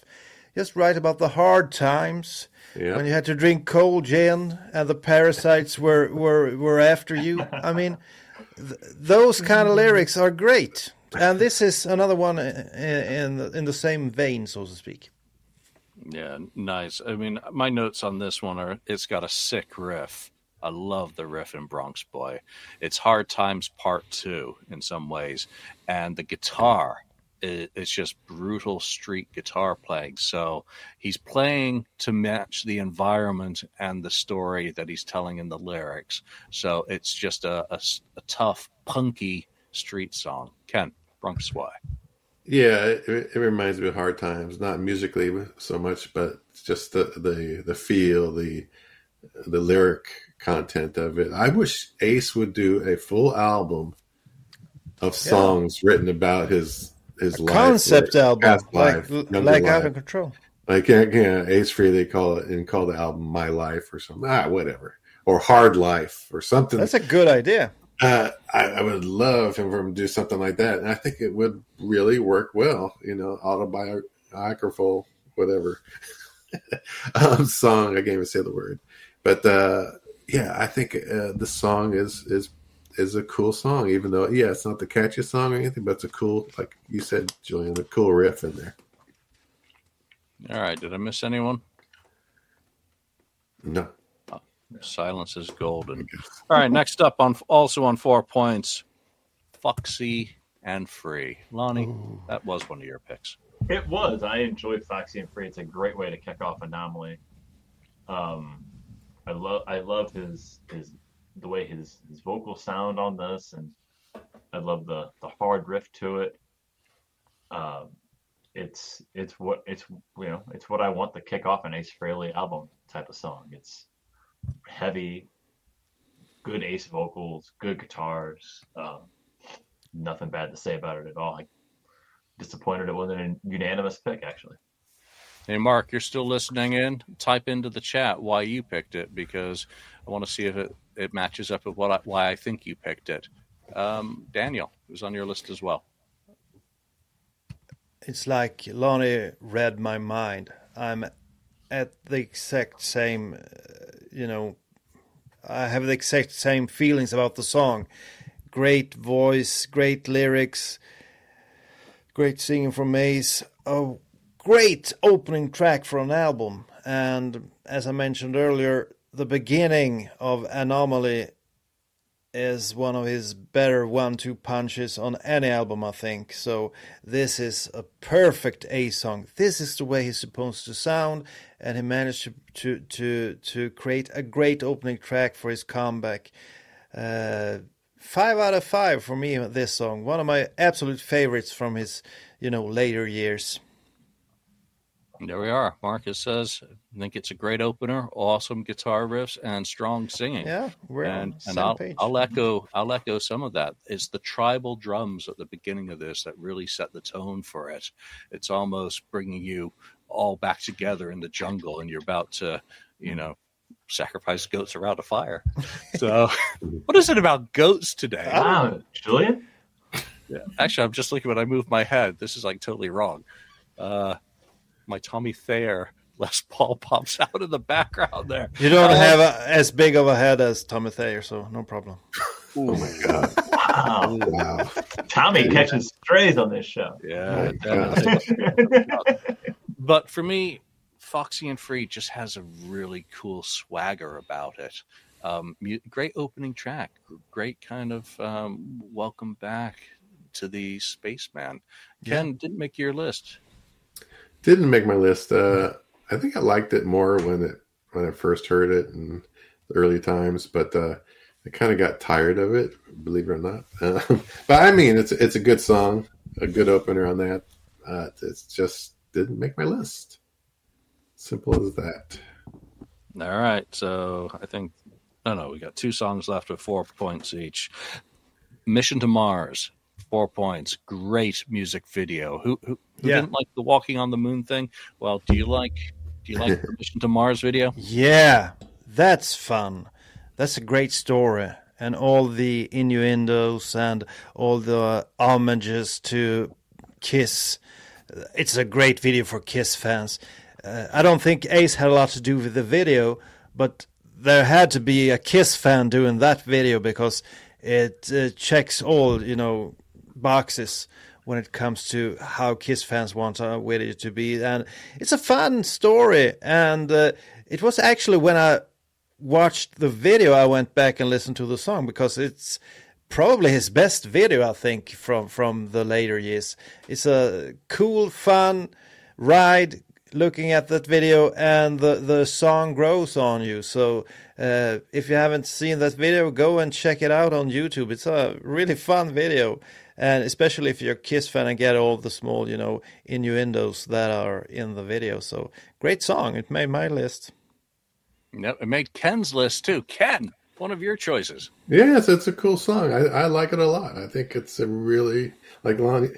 just write about the hard times Yeah. when you had to drink cold gin and the parasites were after you. I mean, those kind of lyrics are great, and this is another one in the same vein, so to speak. Yeah, nice. I mean, my notes on this one are it's got a sick riff. I love the riff in Bronx Boy. It's Hard Times Part 2 in some ways. And the guitar, it's just brutal street guitar playing. So he's playing to match the environment and the story that he's telling in the lyrics. So it's just a tough, punky street song. Ken, Bronx Boy. Yeah, it reminds me of Hard Times, not musically so much, but just the feel, the lyric content of it. I wish Ace would do a full album of songs written about his life, concept album, life, like Out of Control. Like Ace Frehley call the album My Life or something. Whatever, or Hard Life or something. That's a good idea. I would love him to do something like that, and I think it would really work well. Autobiographical, whatever song. I can't even say the word, but I think the song is a cool song. Even though, it's not the catchiest song or anything, but it's a cool, like you said, Julian, a cool riff in there. All right, did I miss anyone? No. Silence is golden. All right, next up also on 4 points, Foxy and Free. Lonnie, that was one of your picks. It was. I enjoyed Foxy and Free. It's a great way to kick off Anomaly. I love the way his vocals sound on this, and I love the hard riff to it. It's what I want to kick off an Ace Frehley album type of song. It's heavy, good Ace vocals, good guitars. Nothing bad to say about it at all. I'm disappointed it wasn't a unanimous pick, actually. Hey, Mark, you're still listening in? Type into the chat why you picked it, because I want to see if it matches up with why I think you picked it. Daniel, who's on your list as well. It's like Lonnie read my mind. I'm at the exact same, I have the exact same feelings about the song. Great voice, great lyrics, great singing from Ace. A great opening track for an album. And as I mentioned earlier, the beginning of Anomaly is one of his better 1-2 punches on any album, I think. So this is a perfect Ace song. This is the way he's supposed to sound, and he managed to create a great opening track for his comeback. 5 out of 5 for me, this song. One of my absolute favorites from his, later years. There we are. Marcus says, I think it's a great opener, awesome guitar riffs, and strong singing. Yeah, we're on the same page. I'll echo some of that. It's the tribal drums at the beginning of this that really set the tone for it. It's almost bringing you all back together in the jungle, and you're about to, sacrifice goats around a fire. So, what is it about goats today? Wow, Julian? Yeah. Actually, I'm just looking when I move my head. This is like totally wrong. My Tommy Thayer Les Paul pops out in the background there. You don't have as big of a head as Tommy Thayer, so no problem. Oh my God! Wow. Tommy catches strays on this show. Yeah. But for me, Foxy and Free just has a really cool swagger about it. Great opening track. Great kind of welcome back to the Spaceman. Ken, didn't make your list. Didn't make my list. I think I liked it more when I first heard it in the early times, but I kind of got tired of it, believe it or not. But I mean, it's a good song, a good opener on that. It just didn't make my list. Simple as that. All right, so I think we got 2 songs left with 4 points each. Mission to Mars. 4 points. Great music video. Who didn't like the Walking on the Moon thing? Well, do you like the Mission to Mars video? Yeah, that's fun. That's a great story, and all the innuendos and all the homages to Kiss. It's a great video for Kiss fans. I don't think Ace had a lot to do with the video, but there had to be a Kiss fan doing that video because it checks all, boxes when it comes to how Kiss fans want a video to be. And it's a fun story. And it was actually when I watched the video, I went back and listened to the song because it's probably his best video, I think, from the later years. It's a cool, fun ride looking at that video, and the song grows on you. So if you haven't seen that video, go and check it out on YouTube. It's a really fun video, and especially if you're a Kiss fan and get all the small, innuendos that are in the video. So great song. It made my list. Yep, it made Ken's list too. Ken, one of your choices. Yes, it's a cool song. I like it a lot. I think it's a really, like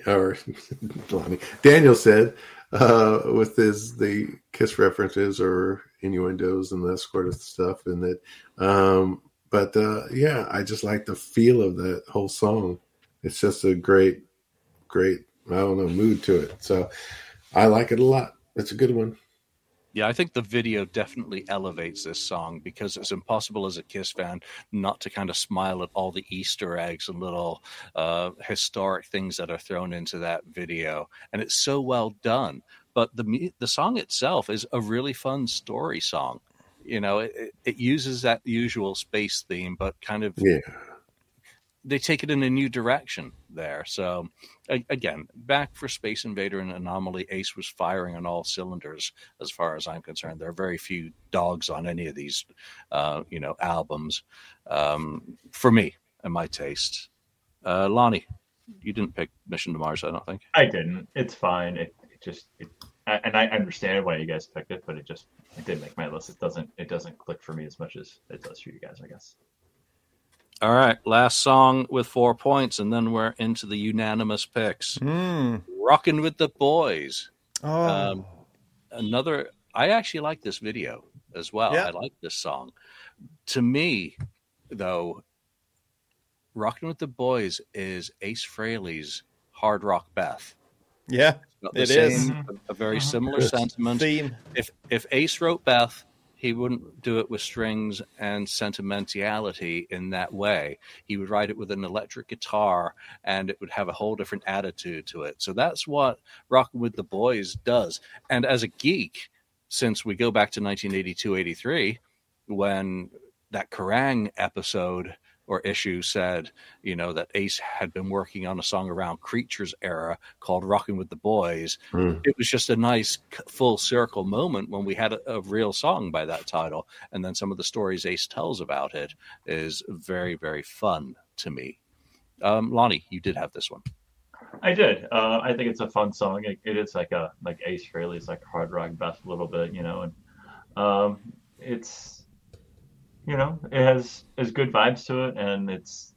Daniel said, with the Kiss references or innuendos and that sort of stuff in it. I just like the feel of that whole song. It's just a great, mood to it. So I like it a lot. It's a good one. Yeah, I think the video definitely elevates this song because it's impossible as a Kiss fan not to kind of smile at all the Easter eggs and little historic things that are thrown into that video. And it's so well done. But the song itself is a really fun story song. It uses that usual space theme, but kind of they take it in a new direction there. So again, back for Space Invader and Anomaly, Ace was firing on all cylinders as far as I'm concerned. There are very few dogs on any of these, albums for me and my taste. Lonnie, you didn't pick Mission to Mars, I don't think. I didn't. It's fine. And I understand why you guys picked it, but it didn't make my list. It doesn't click for me as much as it does for you guys, I guess. All right, last song with 4 points, and then we're into the unanimous picks. Rockin' with the Boys. Oh. I actually like this video as well. Yeah. I like this song. To me, though, Rockin' with the Boys is Ace Frehley's Hard Rock Beth. Yeah, it is. A very similar sentiment. Theme. If Ace wrote Beth, he wouldn't do it with strings and sentimentality in that way. He would write it with an electric guitar, and it would have a whole different attitude to it. So that's what Rockin' with the Boys does. And as a geek, since we go back to 1982-83, when that Kerrang episode or issue said, that Ace had been working on a song around Creature's era called Rockin' with the Boys. It was just a nice full circle moment when we had a real song by that title. And then some of the stories Ace tells about it is very, very fun to me. Lonnie, you did have this one. I did. I think it's a fun song. It is like Ace Frehley's like hard rock Beth a little bit, and it's, it has good vibes to it, and it's,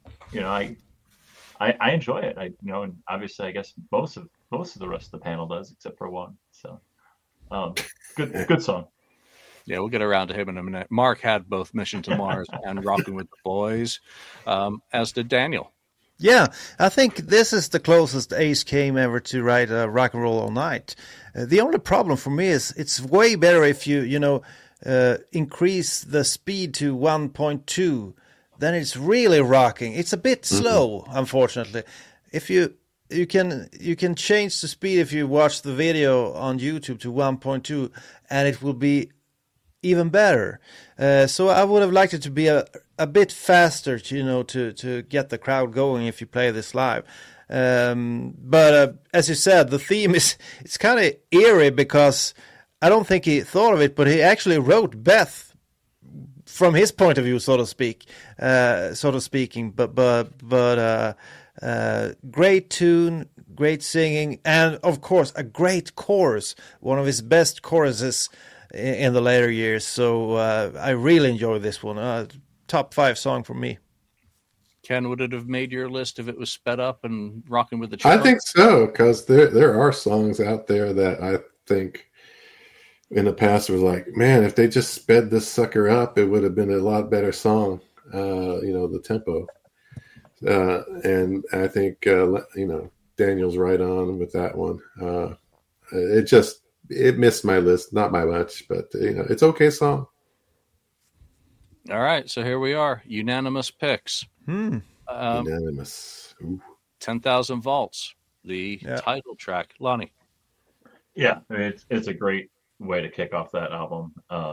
I enjoy it. And obviously I guess most of the rest of the panel does, except for one. So, good song. Yeah, we'll get around to him in a minute. Mark had both Mission to Mars and Rockin' with the Boys, as did Daniel. Yeah, I think this is the closest Ace came ever to write Rock and Roll All Night. The only problem for me is it's way better if you, increase the speed to 1.2, then it's really rocking. It's a bit slow, unfortunately. If you can change the speed if you watch the video on YouTube to 1.2, and it will be even better. So I would have liked it to be a bit faster, to get the crowd going if you play this live. But as you said, the theme it's kind of eerie because I don't think he thought of it, but he actually wrote Beth from his point of view, so to speaking. But great tune, great singing, and of course a great chorus. One of his best choruses in the later years. So I really enjoy this one. Top 5 song for me. Ken, would it have made your list if it was sped up and rocking with the charts? I think so, because there are songs out there that I think in the past was like, man, if they just sped this sucker up, it would have been a lot better song. The tempo, and I think Daniel's right on with that one. It just it missed my list, not by much, but it's okay song. All right, so here we are, unanimous picks. Unanimous. Ooh. 10,000 Volts, the title track. Lonnie. Yeah, I mean, it's a great way to kick off that album.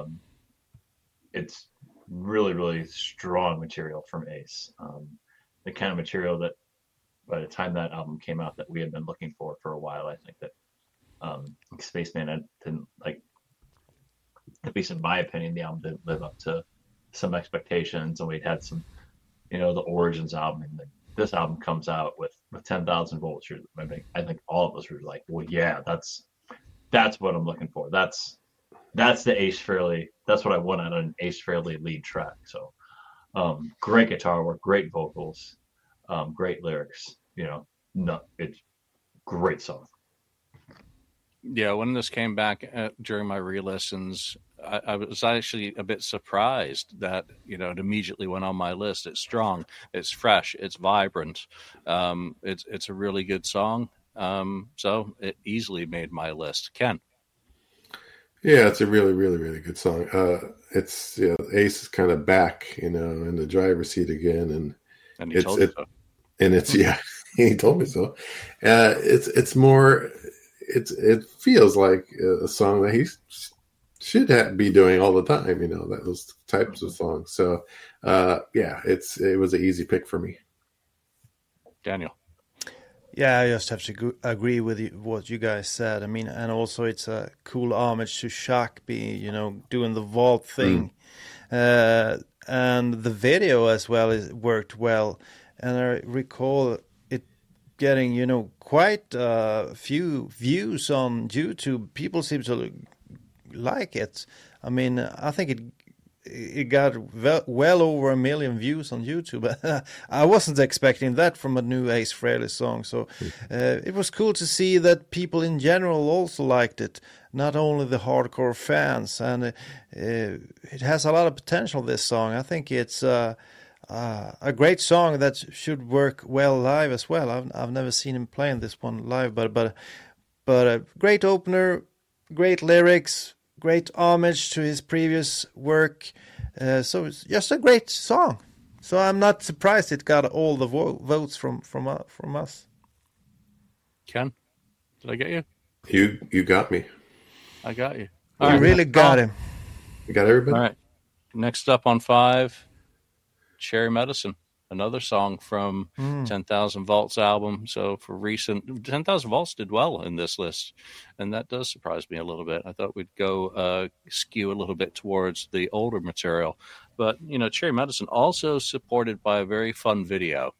It's really, really strong material from Ace. The kind of material that by the time that album came out that we had been looking for a while. I think that Spaceman didn't, like, at least in my opinion, the album didn't live up to some expectations, and we'd had some, the Origins album, and this album comes out with 10,000 Volts. I think all of us were like, well, yeah, that's what I'm looking for. That's the Ace Frehley. That's what I want out of an Ace Frehley lead track. So, great guitar work, great vocals, great lyrics. It's great song. Yeah, when this came back during my re-listens, I was actually a bit surprised that it immediately went on my list. It's strong, it's fresh, it's vibrant. It's a really good song. So it easily made my list. Ken. Yeah, it's a really, really, really good song. It's Ace is kind of back, in the driver's seat again, and he told me so. And it's he told me so. It's more. It feels like a song that he should be doing all the time. Those types of songs. So it was an easy pick for me. Daniel. Yeah, I just have to agree with what you guys said. I mean, and also it's a cool homage to Shakby, doing the vault thing. And the video as well worked well. And I recall it getting, quite a few views on YouTube. People seem to like it. I mean, I think it got well over 1 million views on YouTube. I wasn't expecting that from a new Ace Frehley song. So it was cool to see that people in general also liked it, not only the hardcore fans. And it has a lot of potential, this song. I think it's a great song that should work well live as well. I've never seen him playing this one live, but a great opener, great lyrics, great homage to his previous work. So it's just a great song. So I'm not surprised it got all the votes from us. Ken, did I get you? You got me. I got you. You really got him. You got everybody? All right. Next up on 5, Cherry Medicine. Another song from 10,000 Volts album. So for recent, 10,000 Volts did well in this list, and that does surprise me a little bit. I thought we'd go skew a little bit towards the older material, but Cherry Medicine also supported by a very fun video.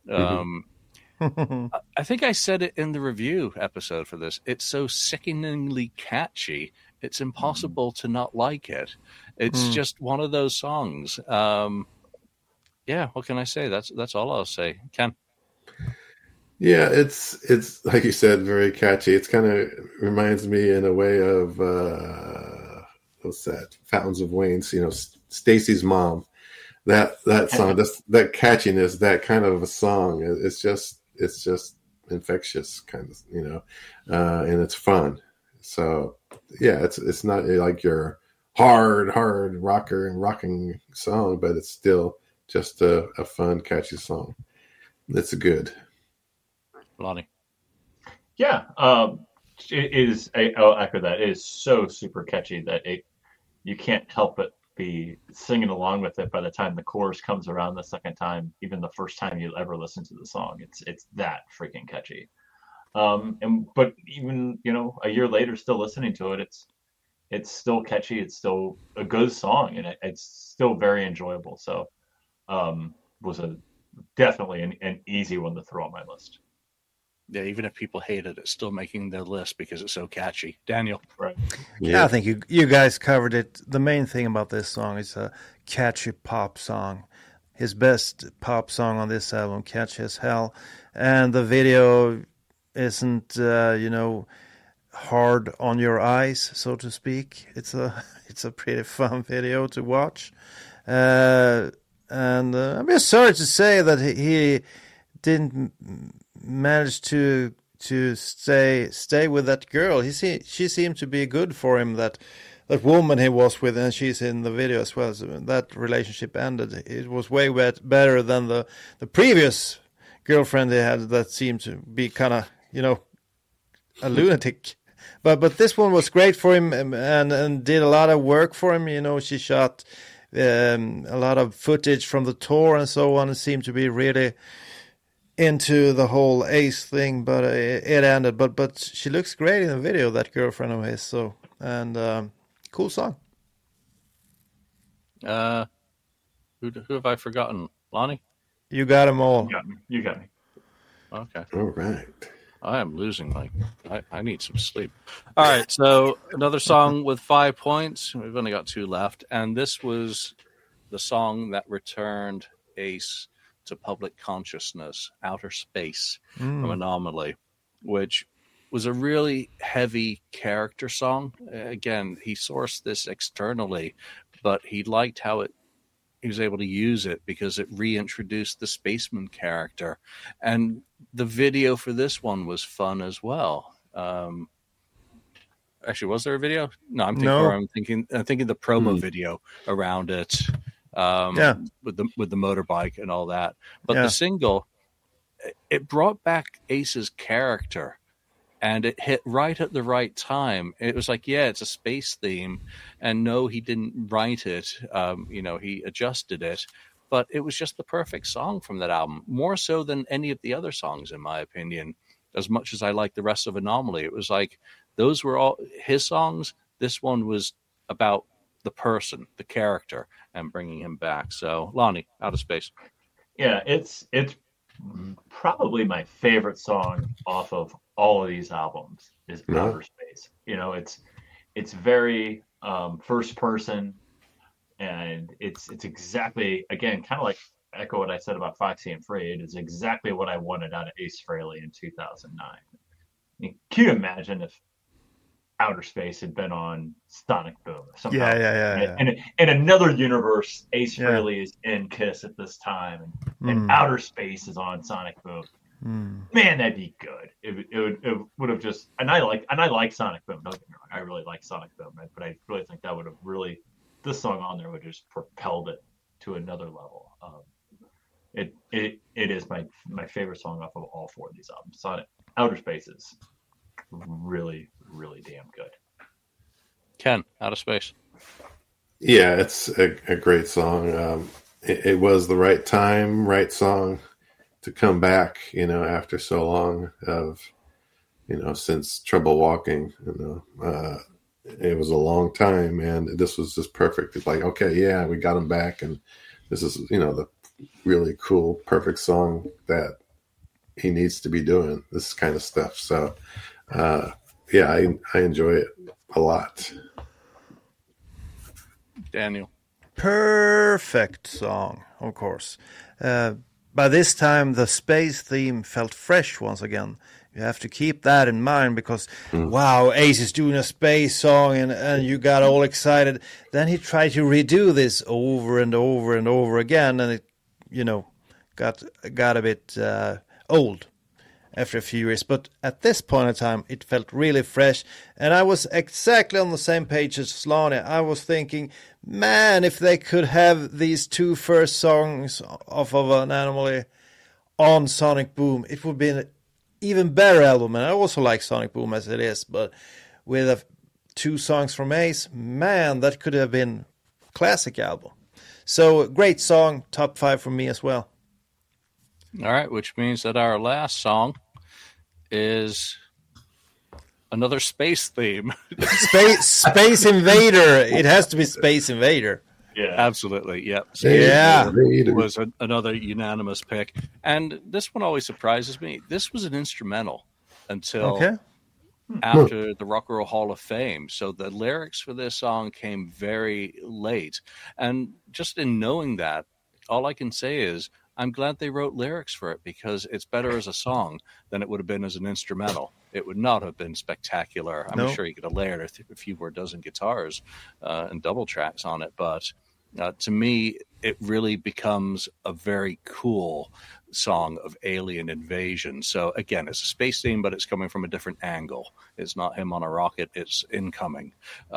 I think I said it in the review episode for this. It's so sickeningly catchy. It's impossible to not like it. It's just one of those songs. Yeah, what can I say? That's all I'll say. Ken? Yeah, it's like you said, very catchy. It's kind of reminds me in a way of what's that? Fountains of Wayne. Stacy's mom. That song, that catchiness, that kind of a song. It's just infectious, kind of, and it's fun. So yeah, it's not like your hard rocker and rocking song, but it's still just a fun, catchy song. It's good. Lonnie. Yeah, it is. I'll echo that. It is so super catchy that you can't help but be singing along with it by the time the chorus comes around the second time, even the first time you'll ever listen to the song. It's that freaking catchy. But even a year later, still listening to it, it's still catchy. It's still a good song, and it's still very enjoyable. So. Was definitely an easy one to throw on my list. Yeah, even if people hate it, it's still making their list because it's so catchy. Daniel. Right. Yeah, I think you guys covered it. The main thing about this song is a catchy pop song. His best pop song on this album, catchy as hell. And the video isn't, hard on your eyes, so to speak. It's a pretty fun video to watch. And I'm just sorry to say that he didn't manage to to stay with that girl. She seemed to be good for him. That woman he was with, and she's in the video as well. So that relationship ended. It was way better than the previous girlfriend they had. That seemed to be kind of a lunatic. But this one was great for him and did a lot of work for him. She shot a lot of footage from the tour and so on. It seemed to be really into the whole Ace thing, but it ended. But she looks great in the video, that girlfriend of his. So, and cool song. Who have I forgotten? Lonnie? You got them all. You got me. Okay. All right. I am losing I need some sleep. All right, so another song with 5 points. We've only got 2 left, and this was the song that returned Ace to public consciousness, Outer Space from Anomaly, which was a really heavy character song. Again, he sourced this externally, but he liked how he was able to use it because it reintroduced the spaceman character. And the video for this one was fun as well. Actually, was there a video? No, I'm thinking the promo video around it. With the motorbike and all that. But the single, it brought back Ace's character, and it hit right at the right time. It was like, it's a space theme, and no, he didn't write it. He adjusted it, but it was just the perfect song from that album, more so than any of the other songs, in my opinion. As much as I like the rest of Anomaly, it was like those were all his songs. This one was about the person, the character, and bringing him back. So, Lonnie, Outer Space. Yeah, it's probably my favorite song off of all of these albums is Outer Space. It's very first person, and it's exactly, again, kind of like echo what I said about Foxy and Free. It is exactly what I wanted out of Ace Frehley in 2009. Can you imagine if Outer Space had been on Sonic Boom somehow? Yeah. And in another universe, Ace Frehley is in Kiss at this time, and Outer Space is on Sonic Boom. Man, that'd be good. It would have just, and I like Sonic Boom. Don't get me wrong, I really like Sonic Boom, but I really think that would have really, this song on there would have just propelled it to another level. It is my favorite song off of all 4 of these albums. Outer Space is really, really damn good. Ken, Outer Space. Yeah, it's a great song. It was the right time, right song to come back, after so long of, since Trouble Walking, it was a long time, and this was just perfect. It's like, okay, yeah, we got him back, and this is, the really cool, perfect song that he needs to be doing this kind of stuff. So, I enjoy it a lot. Daniel. Perfect song, of course. By this time, the space theme felt fresh once again. You have to keep that in mind because, wow, Ace is doing a space song and you got all excited. Then he tried to redo this over and over and over again, and it, got a bit old after a few years. But at this point in time, it felt really fresh. And I was exactly on the same page as Lonnie. I was thinking, man, if they could have these 2 first songs off of an Anomaly on Sonic Boom, it would be an even better album. And I also like Sonic Boom as it is, but with 2 songs from Ace, man, that could have been a classic album. So great song, top 5 for me as well. All right, which means that our last song is another space theme. Space Invader. It has to be Space Invader. Yeah, absolutely. Yep. It was another unanimous pick, and this one always surprises me. This was an instrumental until after the Rock and Roll Hall of Fame, so the lyrics for this song came very late. And just in knowing that, all I can say is I'm glad they wrote lyrics for it, because it's better as a song than it would have been as an instrumental. It would not have been spectacular. I'm sure you could have layered a few more dozen guitars and double tracks on it, but to me, it really becomes a very cool song of alien invasion. So again, it's a space theme, but it's coming from a different angle. It's not him on a rocket; it's incoming,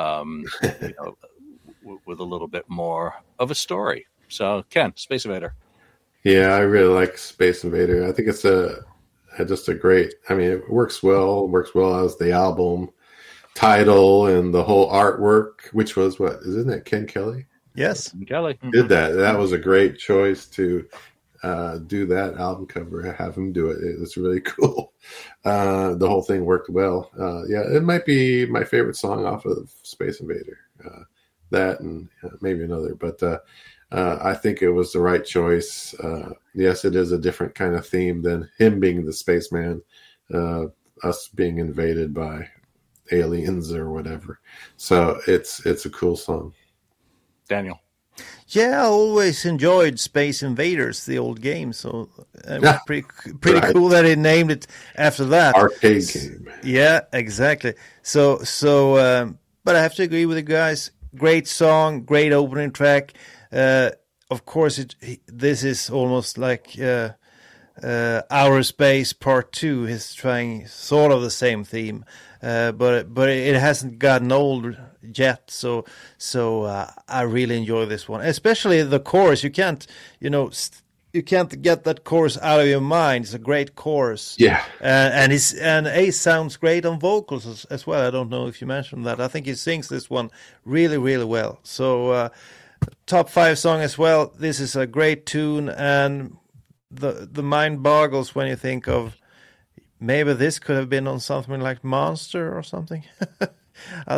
with a little bit more of a story. So, Ken, Space Invader. Yeah, I really like Space Invader. I think it's just a great. I mean, it works well. It works well as the album title and the whole artwork, which was isn't it Ken Kelly? Yes, Kelly did that. That was a great choice to do that album cover. Have him do it. It was really cool. The whole thing worked well. Yeah, it might be my favorite song off of Space Invader. That and maybe another, but I think it was the right choice. Yes, it is a different kind of theme than him being the spaceman, us being invaded by aliens or whatever. So it's a cool song. Daniel. Yeah, I always enjoyed Space Invaders, the old game. So it was pretty Right. cool that he named it after that. Arcade game. Yeah, exactly. So, but I have to agree with you guys. Great song, great opening track. Of course, this is almost like Outer Space Part 2. He's trying sort of the same theme, but it hasn't gotten old yet. So I really enjoy this one, especially the chorus. You can't get that chorus out of your mind. It's a great chorus. Yeah. And Ace sounds great on vocals as well. I don't know if you mentioned that. I think he sings this one really, really well. So top 5 song as well. This is a great tune, and the mind boggles when you think of maybe this could have been on something like Monster or something. I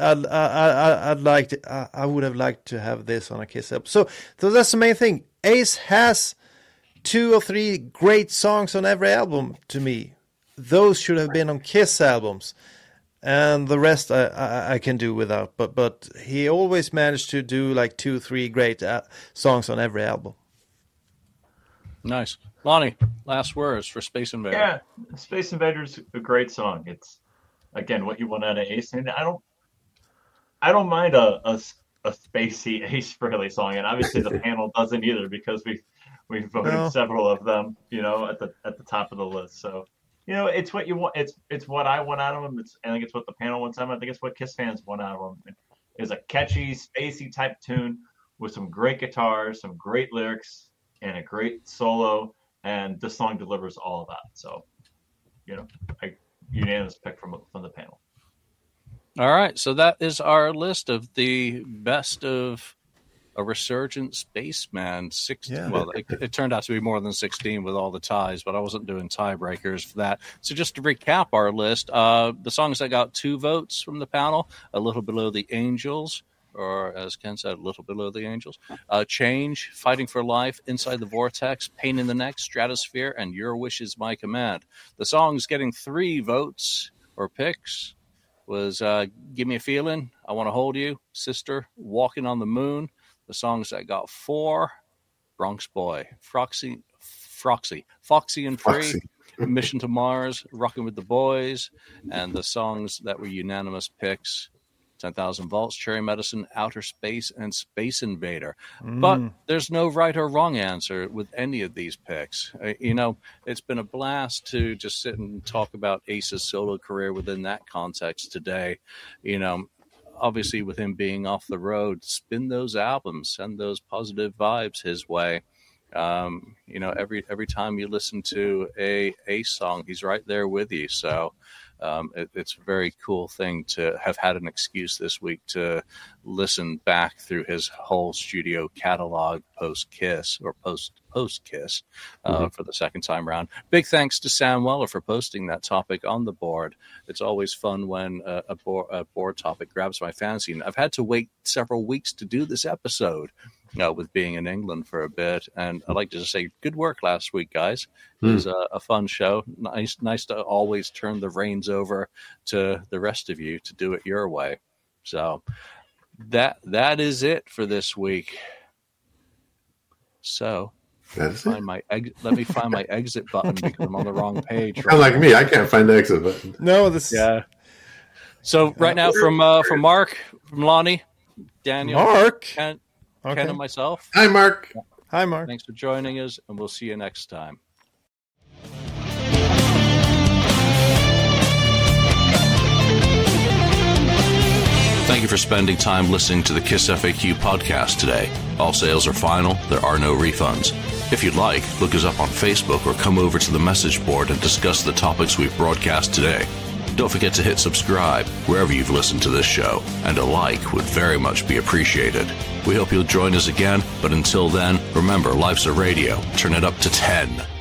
would have liked to have this on a Kiss episode. So that's the main thing. Ace has 2 or 3 great songs on every album to me. Those should have been on Kiss albums, and the rest I can do without. But he always managed to do like 2, 3 great songs on every album. Nice. Lonnie, last words for Space Invader. Yeah, Space Invader's a great song. It's again what you want out of Ace, and I don't mind a spacey Ace Frehley song, and obviously the panel doesn't either because we voted several of them, at the top of the list. So, it's what you want. It's what I want out of them. I think it's what the panel wants out of them. I think it's what Kiss fans want out of them. Is a catchy, spacey type tune with some great guitars, some great lyrics, and a great solo. And this song delivers all of that. So, unanimous pick from the panel. All right, so that is our list of the best of a resurgent spaceman. 16. Yeah. Well, it turned out to be more than 16 with all the ties, but I wasn't doing tiebreakers for that. So just to recap our list, the songs that got 2 votes from the panel: A Little Below the Angels, or as Ken said, A Little Below the Angels, Change, Fighting for Life, Inside the Vortex, Pain in the Neck, Stratosphere, and Your Wish Is My Command. The songs getting 3 votes or picks was Give Me a Feeling, I Want to Hold You, Sister, Walking on the Moon. The songs that got 4, Bronx Boy, Foxy and Free, Mission to Mars, Rockin' with the Boys, and the songs that were unanimous picks: 10,000 Volts, Cherry Medicine, Outer Space, and Space Invader. But there's no right or wrong answer with any of these picks. It's been a blast to just sit and talk about Ace's solo career within that context today. Obviously with him being off the road, spin those albums, send those positive vibes his way. Every time you listen to a Ace song, he's right there with you. So it's a very cool thing to have had an excuse this week to listen back through his whole studio catalog post-Kiss or post-Kiss for the second time around. Big thanks to Sam Weller for posting that topic on the board. It's always fun when a board topic grabs my fancy. And I've had to wait several weeks to do this episode. With being in England for a bit. And I'd like to just say good work last week, guys. It was a fun show. Nice to always turn the reins over to the rest of you to do it your way. So that is it for this week. So let me find my exit button because I'm on the wrong page. Right like me, I can't find the exit button. No, yeah. So right now from Mark, from Lonnie, Daniel, Mark, Ken and myself. Hi, Mark. Hi, Mark. Thanks for joining us, and we'll see you next time. Thank you for spending time listening to the KISS FAQ podcast today. All sales are final. There are no refunds. If you'd like, look us up on Facebook or come over to the message board and discuss the topics we've broadcast today. Don't forget to hit subscribe wherever you've listened to this show, and a like would very much be appreciated. We hope you'll join us again, but until then, remember, life's a radio. Turn it up to 10.